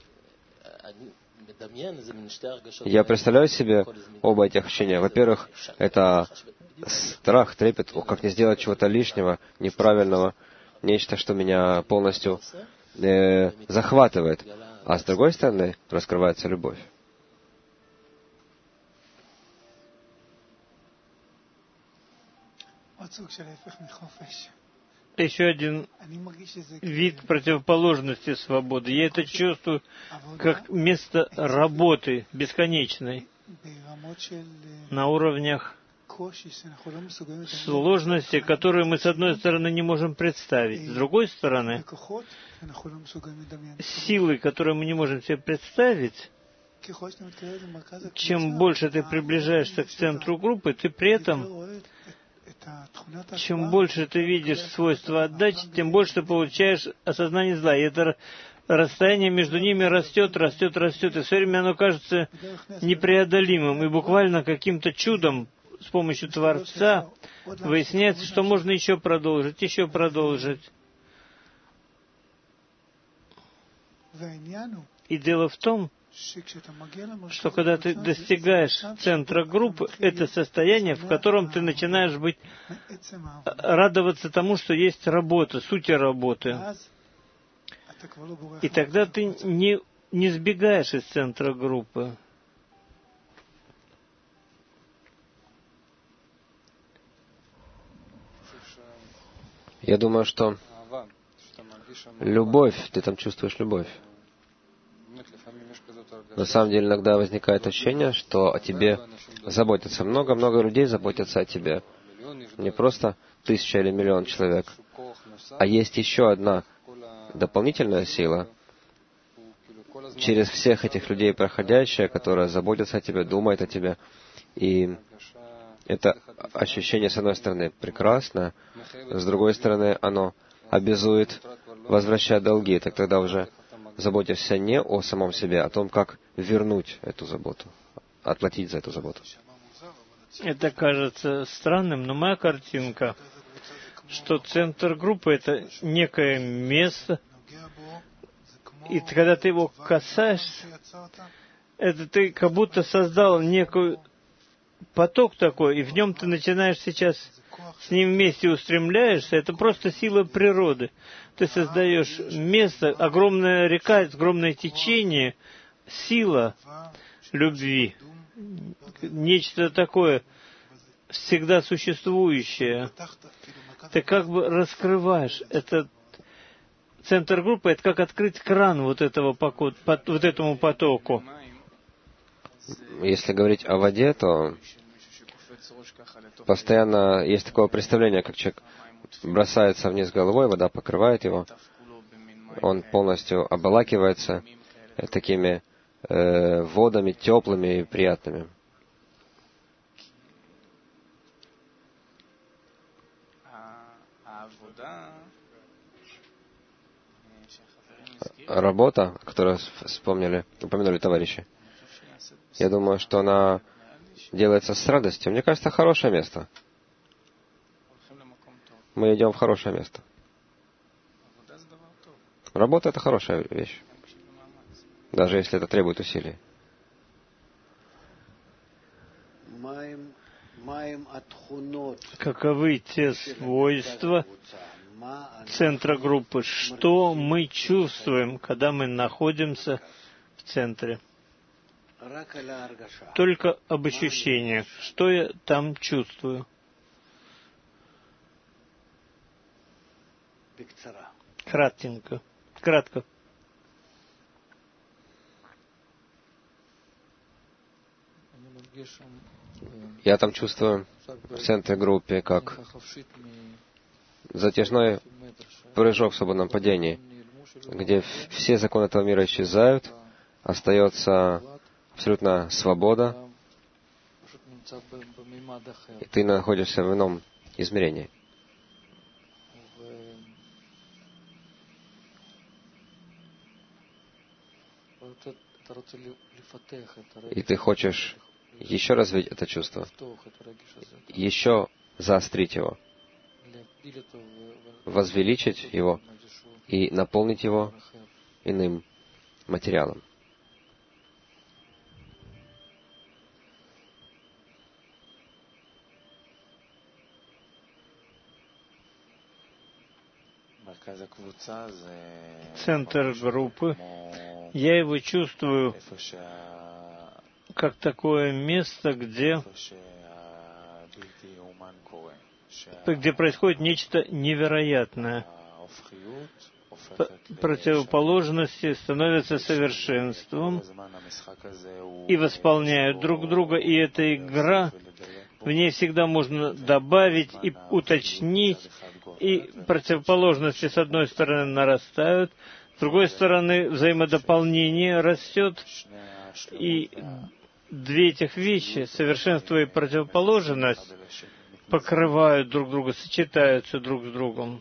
Я представляю себе оба этих ощущения. Во-первых, это страх, трепет, как не сделать чего-то лишнего, неправильного, нечто, что меня полностью захватывает. А с другой стороны, раскрывается любовь. Еще один вид противоположности свободы. Я это чувствую как место работы бесконечной на уровнях сложности, которые мы, с одной стороны, не можем представить. С другой стороны, силы, которые мы не можем себе представить, чем больше ты приближаешься к центру группы, ты при этом, чем больше ты видишь свойства отдачи, тем больше ты получаешь осознание зла. И это расстояние между ними растет, растет, растет. И все время оно кажется непреодолимым. И буквально каким-то чудом с помощью Творца выясняется, что можно еще продолжить, еще продолжить. И дело в том, что когда ты достигаешь центра группы, это состояние, в котором ты начинаешь радоваться тому, что есть работа, сути работы. И тогда ты не сбегаешь из центра группы. Я думаю, что любовь, ты там чувствуешь любовь. На самом деле иногда возникает ощущение, что о тебе заботятся. Много-много людей заботятся о тебе. Не просто 1000 или 1 000 000 человек, а есть еще одна дополнительная сила, через всех этих людей проходящая, которая заботится о тебе, думает о тебе. И это ощущение, с одной стороны, прекрасно, с другой стороны, оно обязует возвращать долги. Так тогда уже заботишься не о самом себе, а о том, как вернуть эту заботу, отплатить за эту заботу. Это кажется странным, но моя картинка, что центр группы — это некое место, и когда ты его касаешься, это ты как будто создал некий поток такой, и в нем ты начинаешь сейчас с ним вместе устремляешься. Это просто сила природы. Ты создаешь место, огромная река, огромное течение, сила любви, нечто такое всегда существующее. Ты как бы раскрываешь этот центр группы, это как открыть кран вот этому потоку. Если говорить о воде, то постоянно есть такое представление, как человек бросается вниз головой, вода покрывает его, он полностью обволакивается такими водами теплыми и приятными. Работа, которую упомянули товарищи, я думаю, что она делается с радостью. Мне кажется, хорошее место. Мы идем в хорошее место. Работа — это хорошая вещь, даже если это требует усилий. Каковы те свойства центра группы? Что мы чувствуем, когда мы находимся в центре? Только об ощущениях. Что я там чувствую? Кратко. Я там чувствую в центре группы как затяжной прыжок в свободном падении, где все законы этого мира исчезают, остается абсолютно свобода, и ты находишься в ином измерении. И ты хочешь еще развить это чувство, еще заострить его, возвеличить его и наполнить его иным материалом. Центр группы, я его чувствую как такое место, где происходит нечто невероятное. Противоположности становятся совершенством и восполняют друг друга, и эта игра, в ней всегда можно добавить и уточнить, и противоположности с одной стороны нарастают, с другой стороны взаимодополнение растет, и две этих вещи, совершенство и противоположность, покрывают друг друга, сочетаются друг с другом.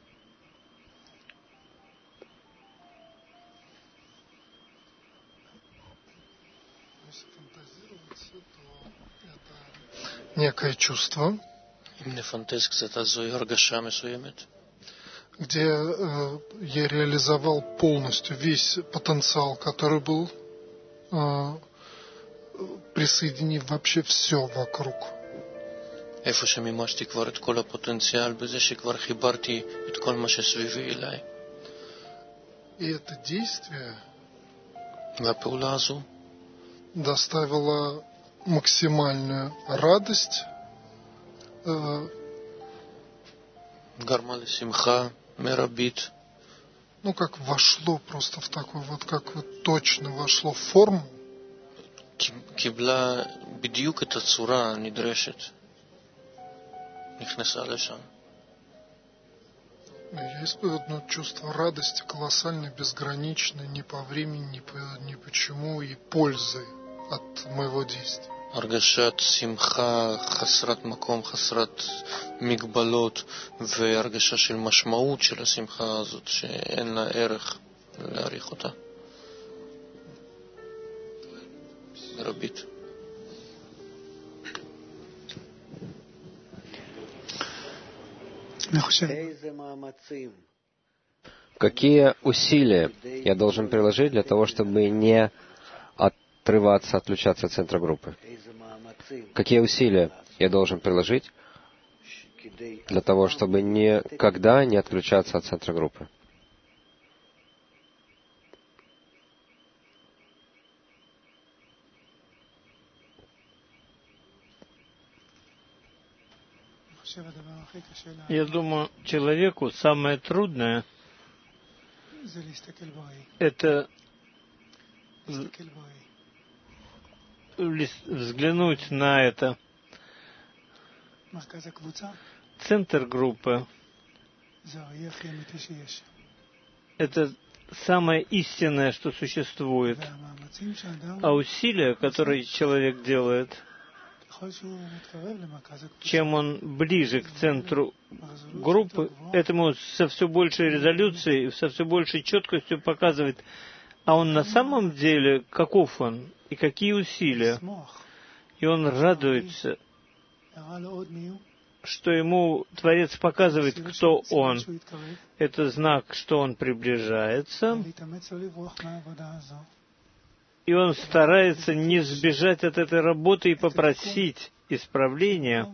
Некое чувство, где я реализовал полностью весь потенциал, который был, присоединив вообще все вокруг. איפה שמימשתי כבר את כל הפוטנציאל בזה שכבר חיברתי את כל מה שסביבי אליי. И это действие והפעולה הזו доставило максимальную радость, גרמה לשמחה מרבית. Ну, как вошло просто в такой вот, как вот точно вошло в форму. קיבלה בדיוק את הצורה הנדרשת. נכנסה לשם. Я испытываю одно чувство радости, колоссальной, безграничной, ни по времени, ни почему, и пользы от моего действия. הרגשת שמחה חסרת מקום, חסרת מגבלות, והרגשה של משמעות של השמחה הזאת, שאין לה ערך להעריך אותה. רבית. Какие усилия я должен приложить для того, чтобы не отрываться, отключаться от центра группы? Какие усилия я должен приложить для того, чтобы никогда не отключаться от центра группы? Я думаю, человеку самое трудное — это взглянуть на это. Центр группы — это самое истинное, что существует. А усилия, которые человек делает, чем он ближе к центру группы, этому со все большей резолюцией, со все большей четкостью показывает, а он на самом деле, каков он и какие усилия. И он радуется, что ему Творец показывает, кто он. Это знак, что он приближается, и он старается не сбежать от этой работы и попросить исправления.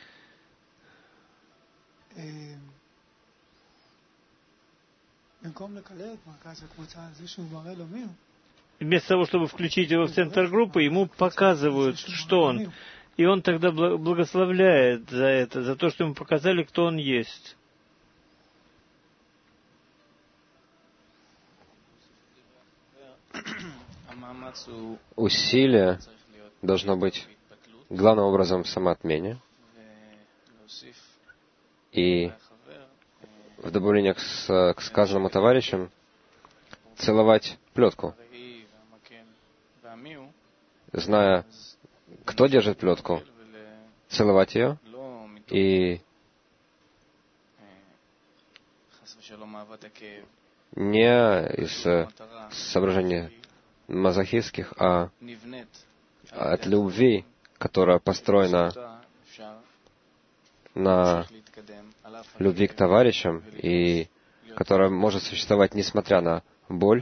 Вместо того, чтобы включить его в центр группы, ему показывают, что он. И он тогда благословляет за это, за то, что ему показали, кто он есть. Усилие должно быть главным образом в самоотмене и в добавление к сказанному товарищам целовать плетку, зная, кто держит плетку, целовать ее и не из соображений мазохистских, а от любви, которая построена на любви к товарищам и которая может существовать несмотря на боль,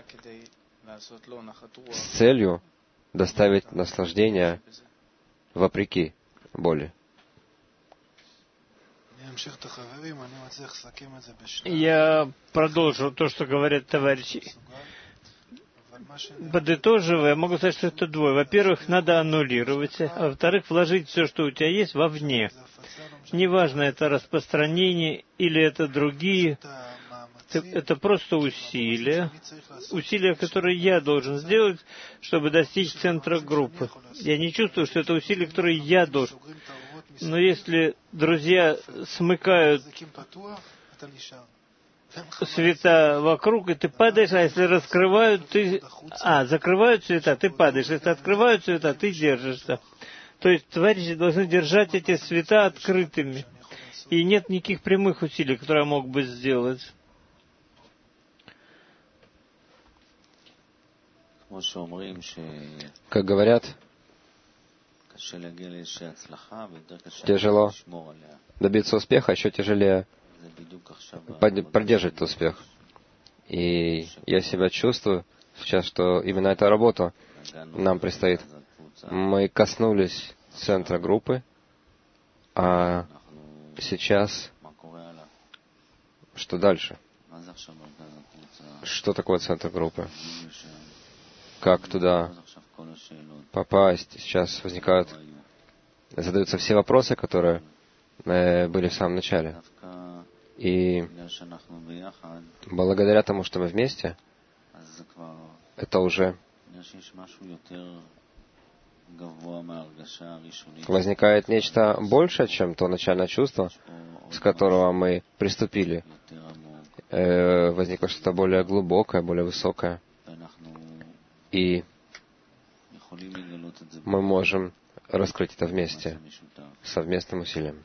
с целью доставить наслаждение вопреки боли. Я продолжу то, что говорят товарищи. Подытоживая, могу сказать, что это двое. Во-первых, надо аннулировать, а во-вторых, вложить все, что у тебя есть, вовне. Неважно, это распространение или это другие. Это просто усилия, которые я должен сделать, чтобы достичь центра группы. Я не чувствую, что это усилия, которые я должен. Но если друзья смыкают цвета вокруг, и ты падаешь, а если раскрывают, закрывают цвета, ты падаешь. Если открывают цвета, ты держишься. То есть товарищи должны держать эти цвета открытыми. И нет никаких прямых усилий, которые я мог бы сделать. Как говорят, тяжело добиться успеха, еще тяжелее продержать успех. И я себя чувствую сейчас, что именно эта работа нам предстоит. Мы коснулись центра группы, а сейчас что дальше? Что такое центр группы? Как туда попасть? Сейчас задаются все вопросы, которые были в самом начале. И благодаря тому, что мы вместе, это уже возникает нечто большее, чем то начальное чувство, с которого мы приступили. Возникло что-то более глубокое, более высокое. И мы можем раскрыть это вместе, совместным усилием.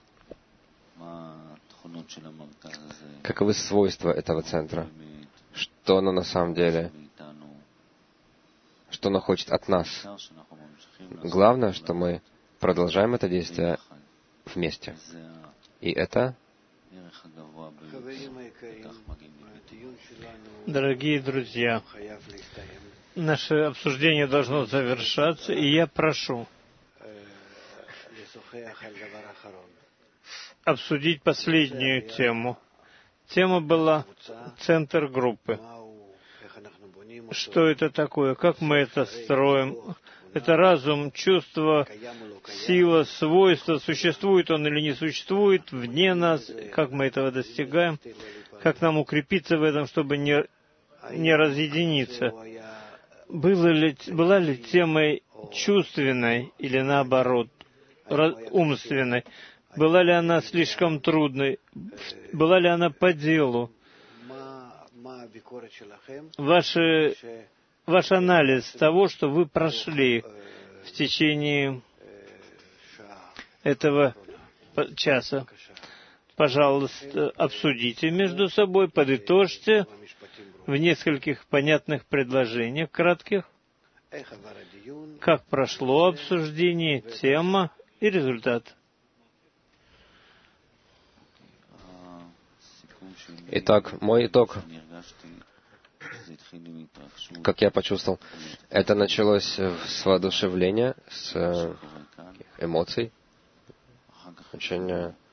Каковы свойства этого центра? Что оно на самом деле? Что оно хочет от нас? Главное, что мы продолжаем это действие вместе. И это... Дорогие друзья, наше обсуждение должно завершаться, и я прошу обсудить последнюю тему. Тема была «Центр группы». Что это такое? Как мы это строим? Это разум, чувство, сила, свойства. Существует он или не существует вне нас? Как мы этого достигаем? Как нам укрепиться в этом, чтобы не разъединиться? Была ли темой чувственной или наоборот, умственной? Была ли она слишком трудной? Была ли она по делу? Ваш анализ того, что вы прошли в течение этого часа. Пожалуйста, обсудите между собой, подытожьте в нескольких понятных предложениях кратких, как прошло обсуждение, тема и результат. Итак, мой итог, как я почувствовал, это началось с воодушевления, с эмоций, очень...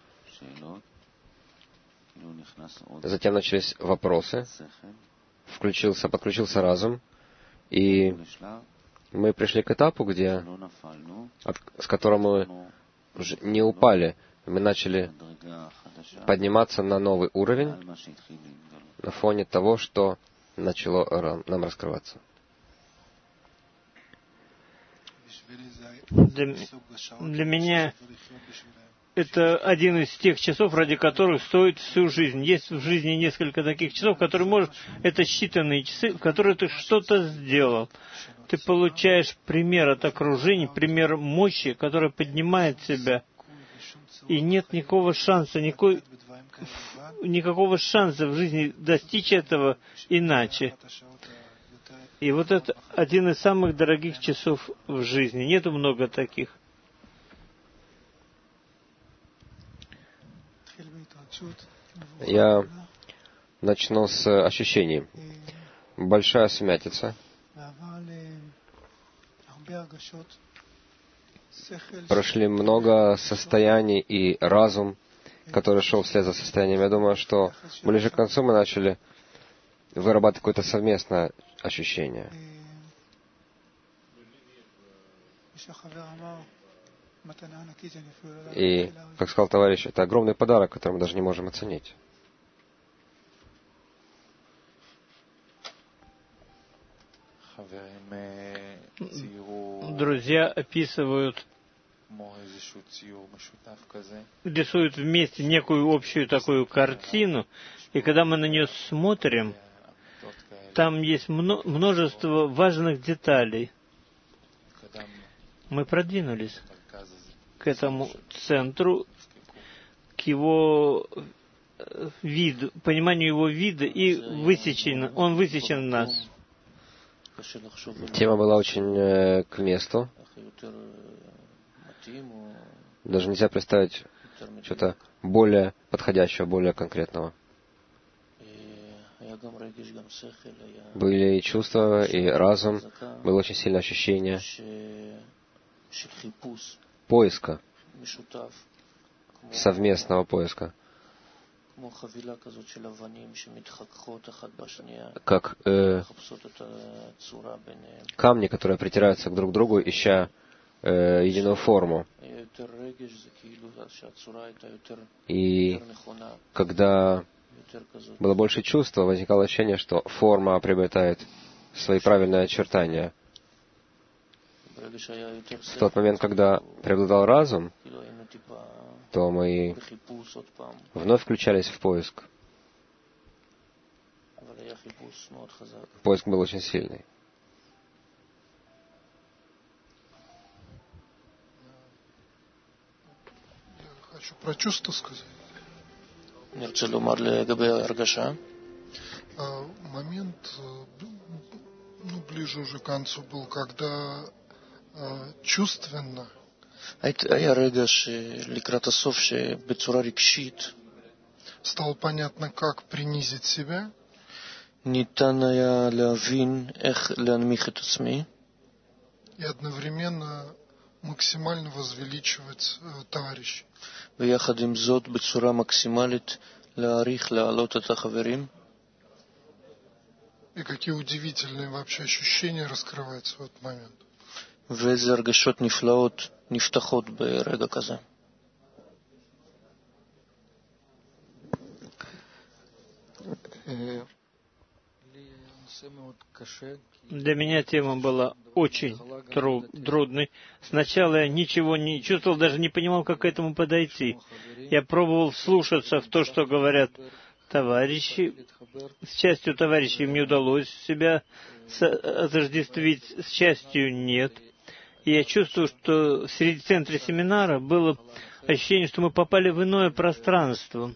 Затем начались вопросы, подключился разум, и мы пришли к этапу, с которого мы уже не упали. Мы начали подниматься на новый уровень на фоне того, что начало нам раскрываться. Для меня это один из тех часов, ради которых стоит всю жизнь. Есть в жизни несколько таких часов, это считанные часы, в которые ты что-то сделал. Ты получаешь пример от окружения, пример мощи, которая поднимает тебя. И нет никакого шанса в жизни достичь этого иначе. И вот это один из самых дорогих часов в жизни. Нету много таких. Я начну с ощущений. Большая сумятица. Прошли много состояний и разум, который шел вслед за состоянием. Я думаю, что ближе к концу мы начали вырабатывать какое-то совместное ощущение. И, как сказал товарищ, это огромный подарок, который мы даже не можем оценить. Друзья описывают, рисуют вместе некую общую такую картину, и когда мы на нее смотрим, там есть множество важных деталей. Мы продвинулись к этому центру, к его виду, пониманию его вида, и он высечен в нас. Тема была очень к месту. Даже нельзя представить что-то более подходящего, более конкретного. Были и чувства, и разум, было очень сильное ощущение поиска, совместного поиска. Как камни, которые притираются друг к другу, ища единую форму. И когда было больше чувства, возникало ощущение, что форма приобретает свои правильные очертания. В тот момент, когда преобладал разум, то мы вновь включались в поиск. Поиск был очень сильный. Я хочу про чувства сказать. Момент, ближе уже к концу был, когда чувственно היה רגע שלקראת הסוף שבצורה רגשית стало понятно, как принизить себя, ניתן היה להבין איך להנמיך את עצמי, и одновременно максимально возвеличивать товарищей. ויחד עם זאת בצורה מקסימלית להעריך, להעלות את החברים. И какие удивительные вообще ощущения раскрываются в этот момент. ואיזה הרגשות נפלאות נפתחות ברגע כזה. Для меня тема была очень трудной. Сначала я ничего не чувствовал, даже не понимал, как к этому подойти. Я пробовал вслушаться в то, что говорят товарищи. С частью товарищей мне удалось себя отождествить, с частью нет. И я чувствую, что в центре семинара было ощущение, что мы попали в иное пространство.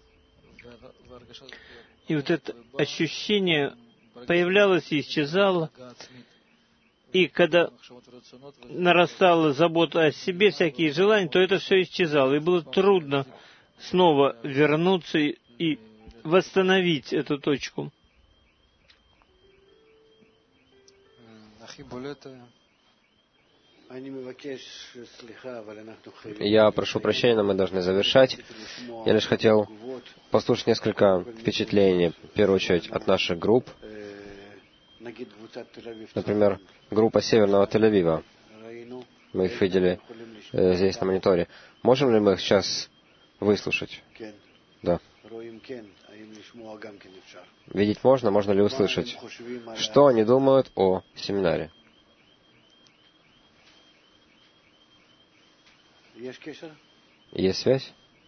И вот это ощущение появлялось и исчезало. И когда нарастала забота о себе, всякие желания, то это все исчезало. И было трудно снова вернуться и восстановить эту точку. Я прошу прощения, но мы должны завершать. Я лишь хотел послушать несколько впечатлений, в первую очередь, от наших групп. Например, группа Северного Тель-Авива. Мы их видели здесь на мониторе. Можем ли мы их сейчас выслушать? Да. Видеть можно, можно ли услышать? Что они думают о семинаре? Есть связь?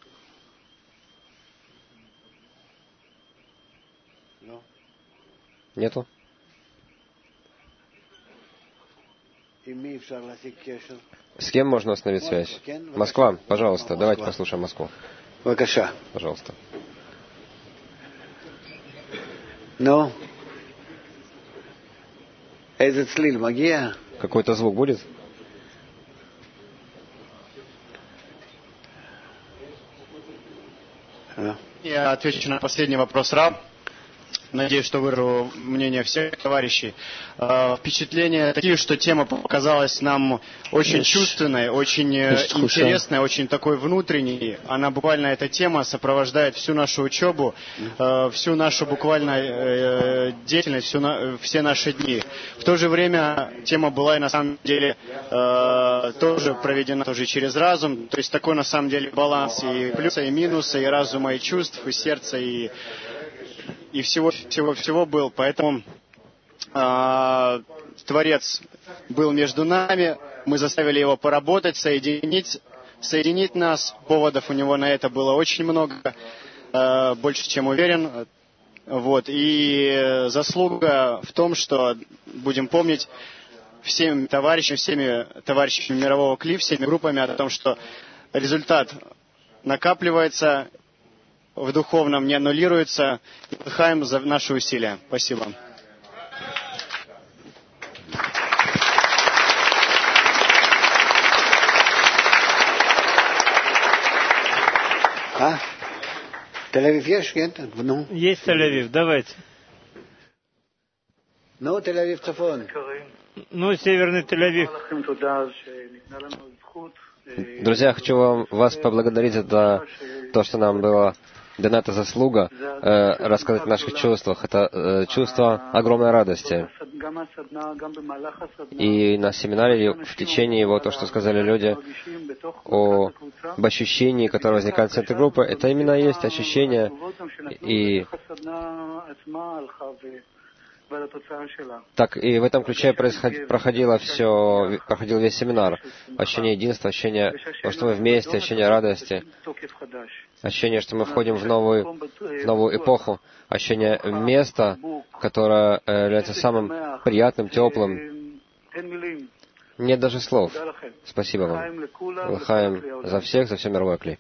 Нету? С кем можно установить связь? Москва, пожалуйста, давайте послушаем Москву. Пожалуйста. Какой-то звук будет? Я отвечу на последний вопрос, Рав. Надеюсь, что выражу мнение всех товарищей. Впечатления такие, что тема показалась нам очень чувственной, очень интересной, очень такой внутренней. Она буквально, эта тема сопровождает всю нашу учебу, всю нашу буквально деятельность, все наши дни. В то же время тема была и на самом деле тоже проведена тоже через разум. То есть такой на самом деле баланс и плюса, и минуса, и разума, и чувств, и сердца, и всего был. Поэтому Творец был между нами, мы заставили его поработать, соединить нас. Поводов у него на это было очень много, больше, чем уверен. Вот. И заслуга в том, что будем помнить всеми товарищами мирового КЛИ, всеми группами о том, что результат накапливается, в духовном не аннулируется. И Лахаим за наши усилия. Спасибо. Есть Тель-Авив, давайте. Ну, Тель-Авив, Цафон. Ну, Северный Тель-Авив. Друзья, хочу вас поблагодарить за то, что нам было дана эта заслуга, рассказать о наших чувствах. Это чувство огромной радости. И на семинаре, в течение его, то, что сказали люди об ощущении, которое возникает в центре группы, это именно есть ощущение. И так и в этом ключе проходил весь семинар. Ощущение единства, ощущение того, что мы вместе, ощущение радости, ощущение, что мы входим в новую эпоху, ощущение места, которое является самым приятным, теплым. Нет даже слов. Спасибо вам. Лахаим за всех, за все мировое Кли.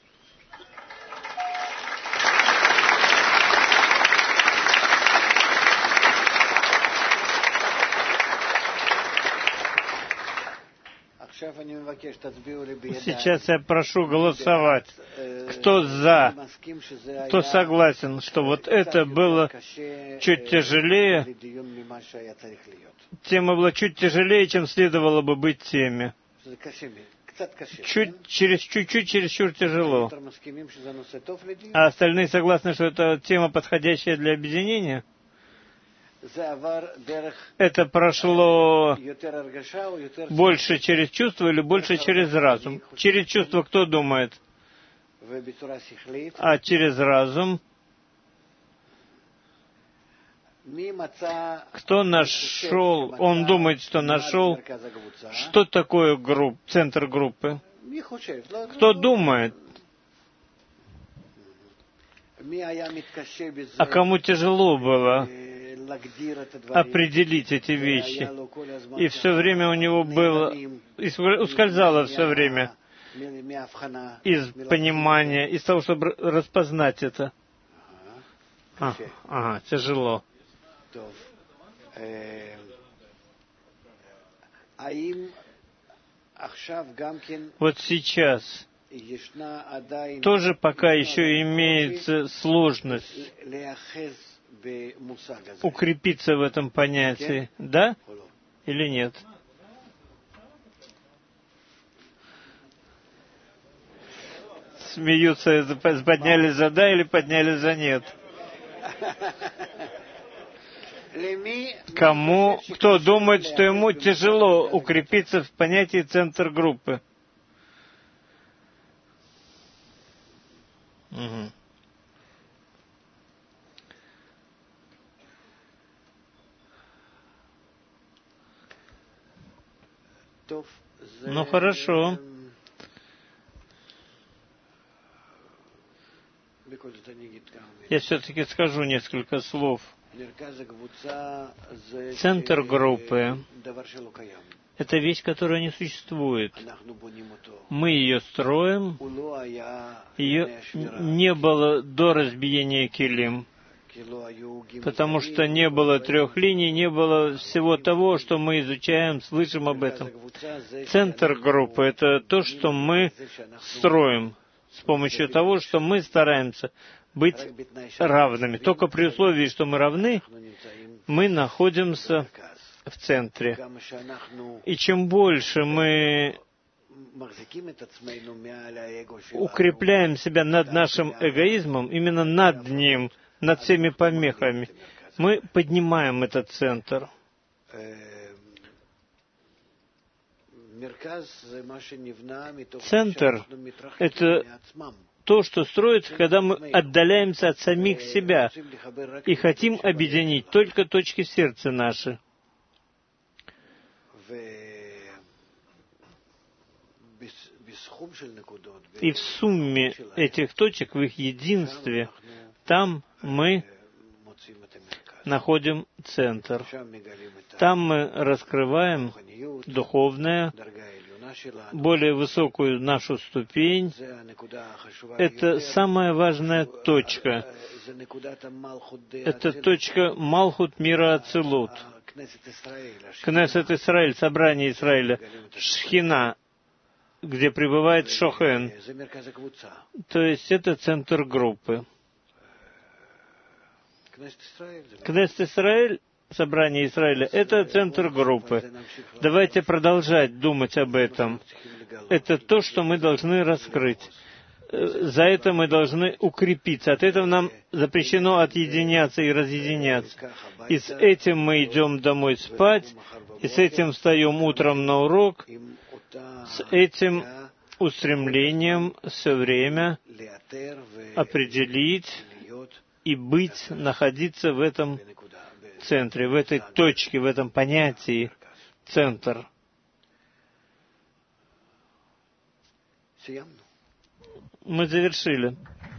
Сейчас я прошу голосовать. Кто за, кто согласен, что вот это было чуть тяжелее, тема была чуть тяжелее, чем следовало бы быть теме. Чуть-чуть, чересчур тяжело. А остальные согласны, что это тема, подходящая для объединения? Это прошло больше через чувство или больше через разум? Через чувство кто думает? А через разум? Кто нашел? Он думает, что нашел. Что такое центр группы? Кто думает? А кому тяжело было определить эти вещи? И все время у него было, ускользало все время из понимания, из того, чтобы распознать это. Тяжело. Вот сейчас тоже пока еще имеется сложность укрепиться в этом понятии, да или нет? Смеются, подняли за да или подняли за нет? Кто думает, что ему тяжело укрепиться в понятии центр группы? Угу. Ну хорошо. Я все-таки скажу несколько слов. Центр группы — это вещь, которая не существует. Мы ее строим. Ее не было до разбиения килим. потому что не было 3 линий, не было всего того, что мы изучаем, слышим об этом. Центр группы — это то, что мы строим с помощью того, что мы стараемся быть равными. Только при условии, что мы равны, мы находимся в центре. И чем больше мы укрепляем себя над нашим эгоизмом, именно над ним, над всеми помехами, мы поднимаем этот центр. Центр — это то, что строится, когда мы отдаляемся от самих себя и хотим объединить только точки сердца наши. И в сумме этих точек, в их единстве, там мы находим центр. Там мы раскрываем духовное, более высокую нашу ступень. Это самая важная точка. Это точка Малхут мира Ацилут. Кнесет Исраэль, собрание Израиля, Шхина, где пребывает Шохен. То есть это центр группы. Кнесет Исраэль, собрание Израиля, это центр группы. Давайте продолжать думать об этом. Это то, что мы должны раскрыть. За это мы должны укрепиться. От этого нам запрещено отъединяться и разъединяться. И с этим мы идем домой спать, и с этим встаем утром на урок, с этим устремлением все время определить и быть, находиться в этом центре, в этой точке, в этом понятии центр. Мы завершили.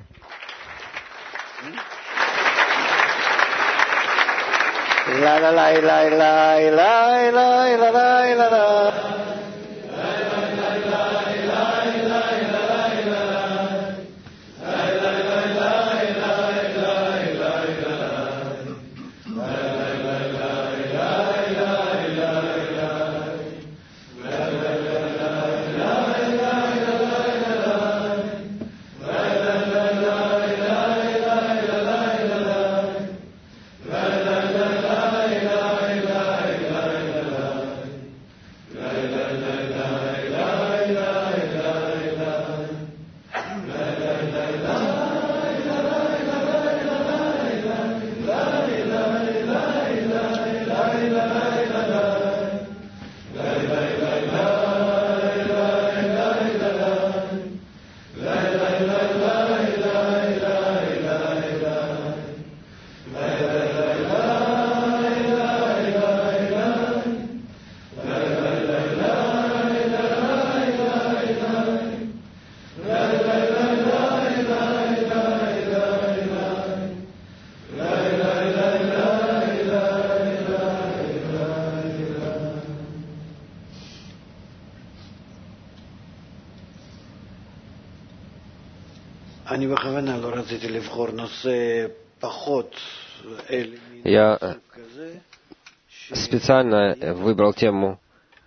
Я специально выбрал тему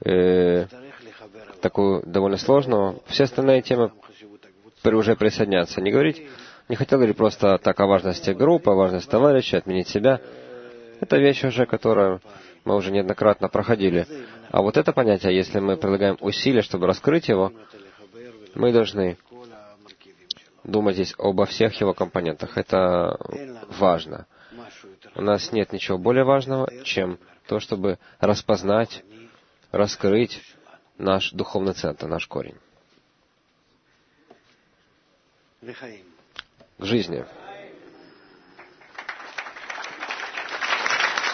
такую довольно сложную. Все остальные темы уже присоединятся. Не хотел говорить просто так о важности группы, о важности товарища, отменить себя. Это вещь уже, которую мы уже неоднократно проходили. А вот это понятие, если мы прилагаем усилия, чтобы раскрыть его, мы должны думать здесь обо всех его компонентах. Это важно. У нас нет ничего более важного, чем то, чтобы распознать, раскрыть наш духовный центр, наш корень. К жизни.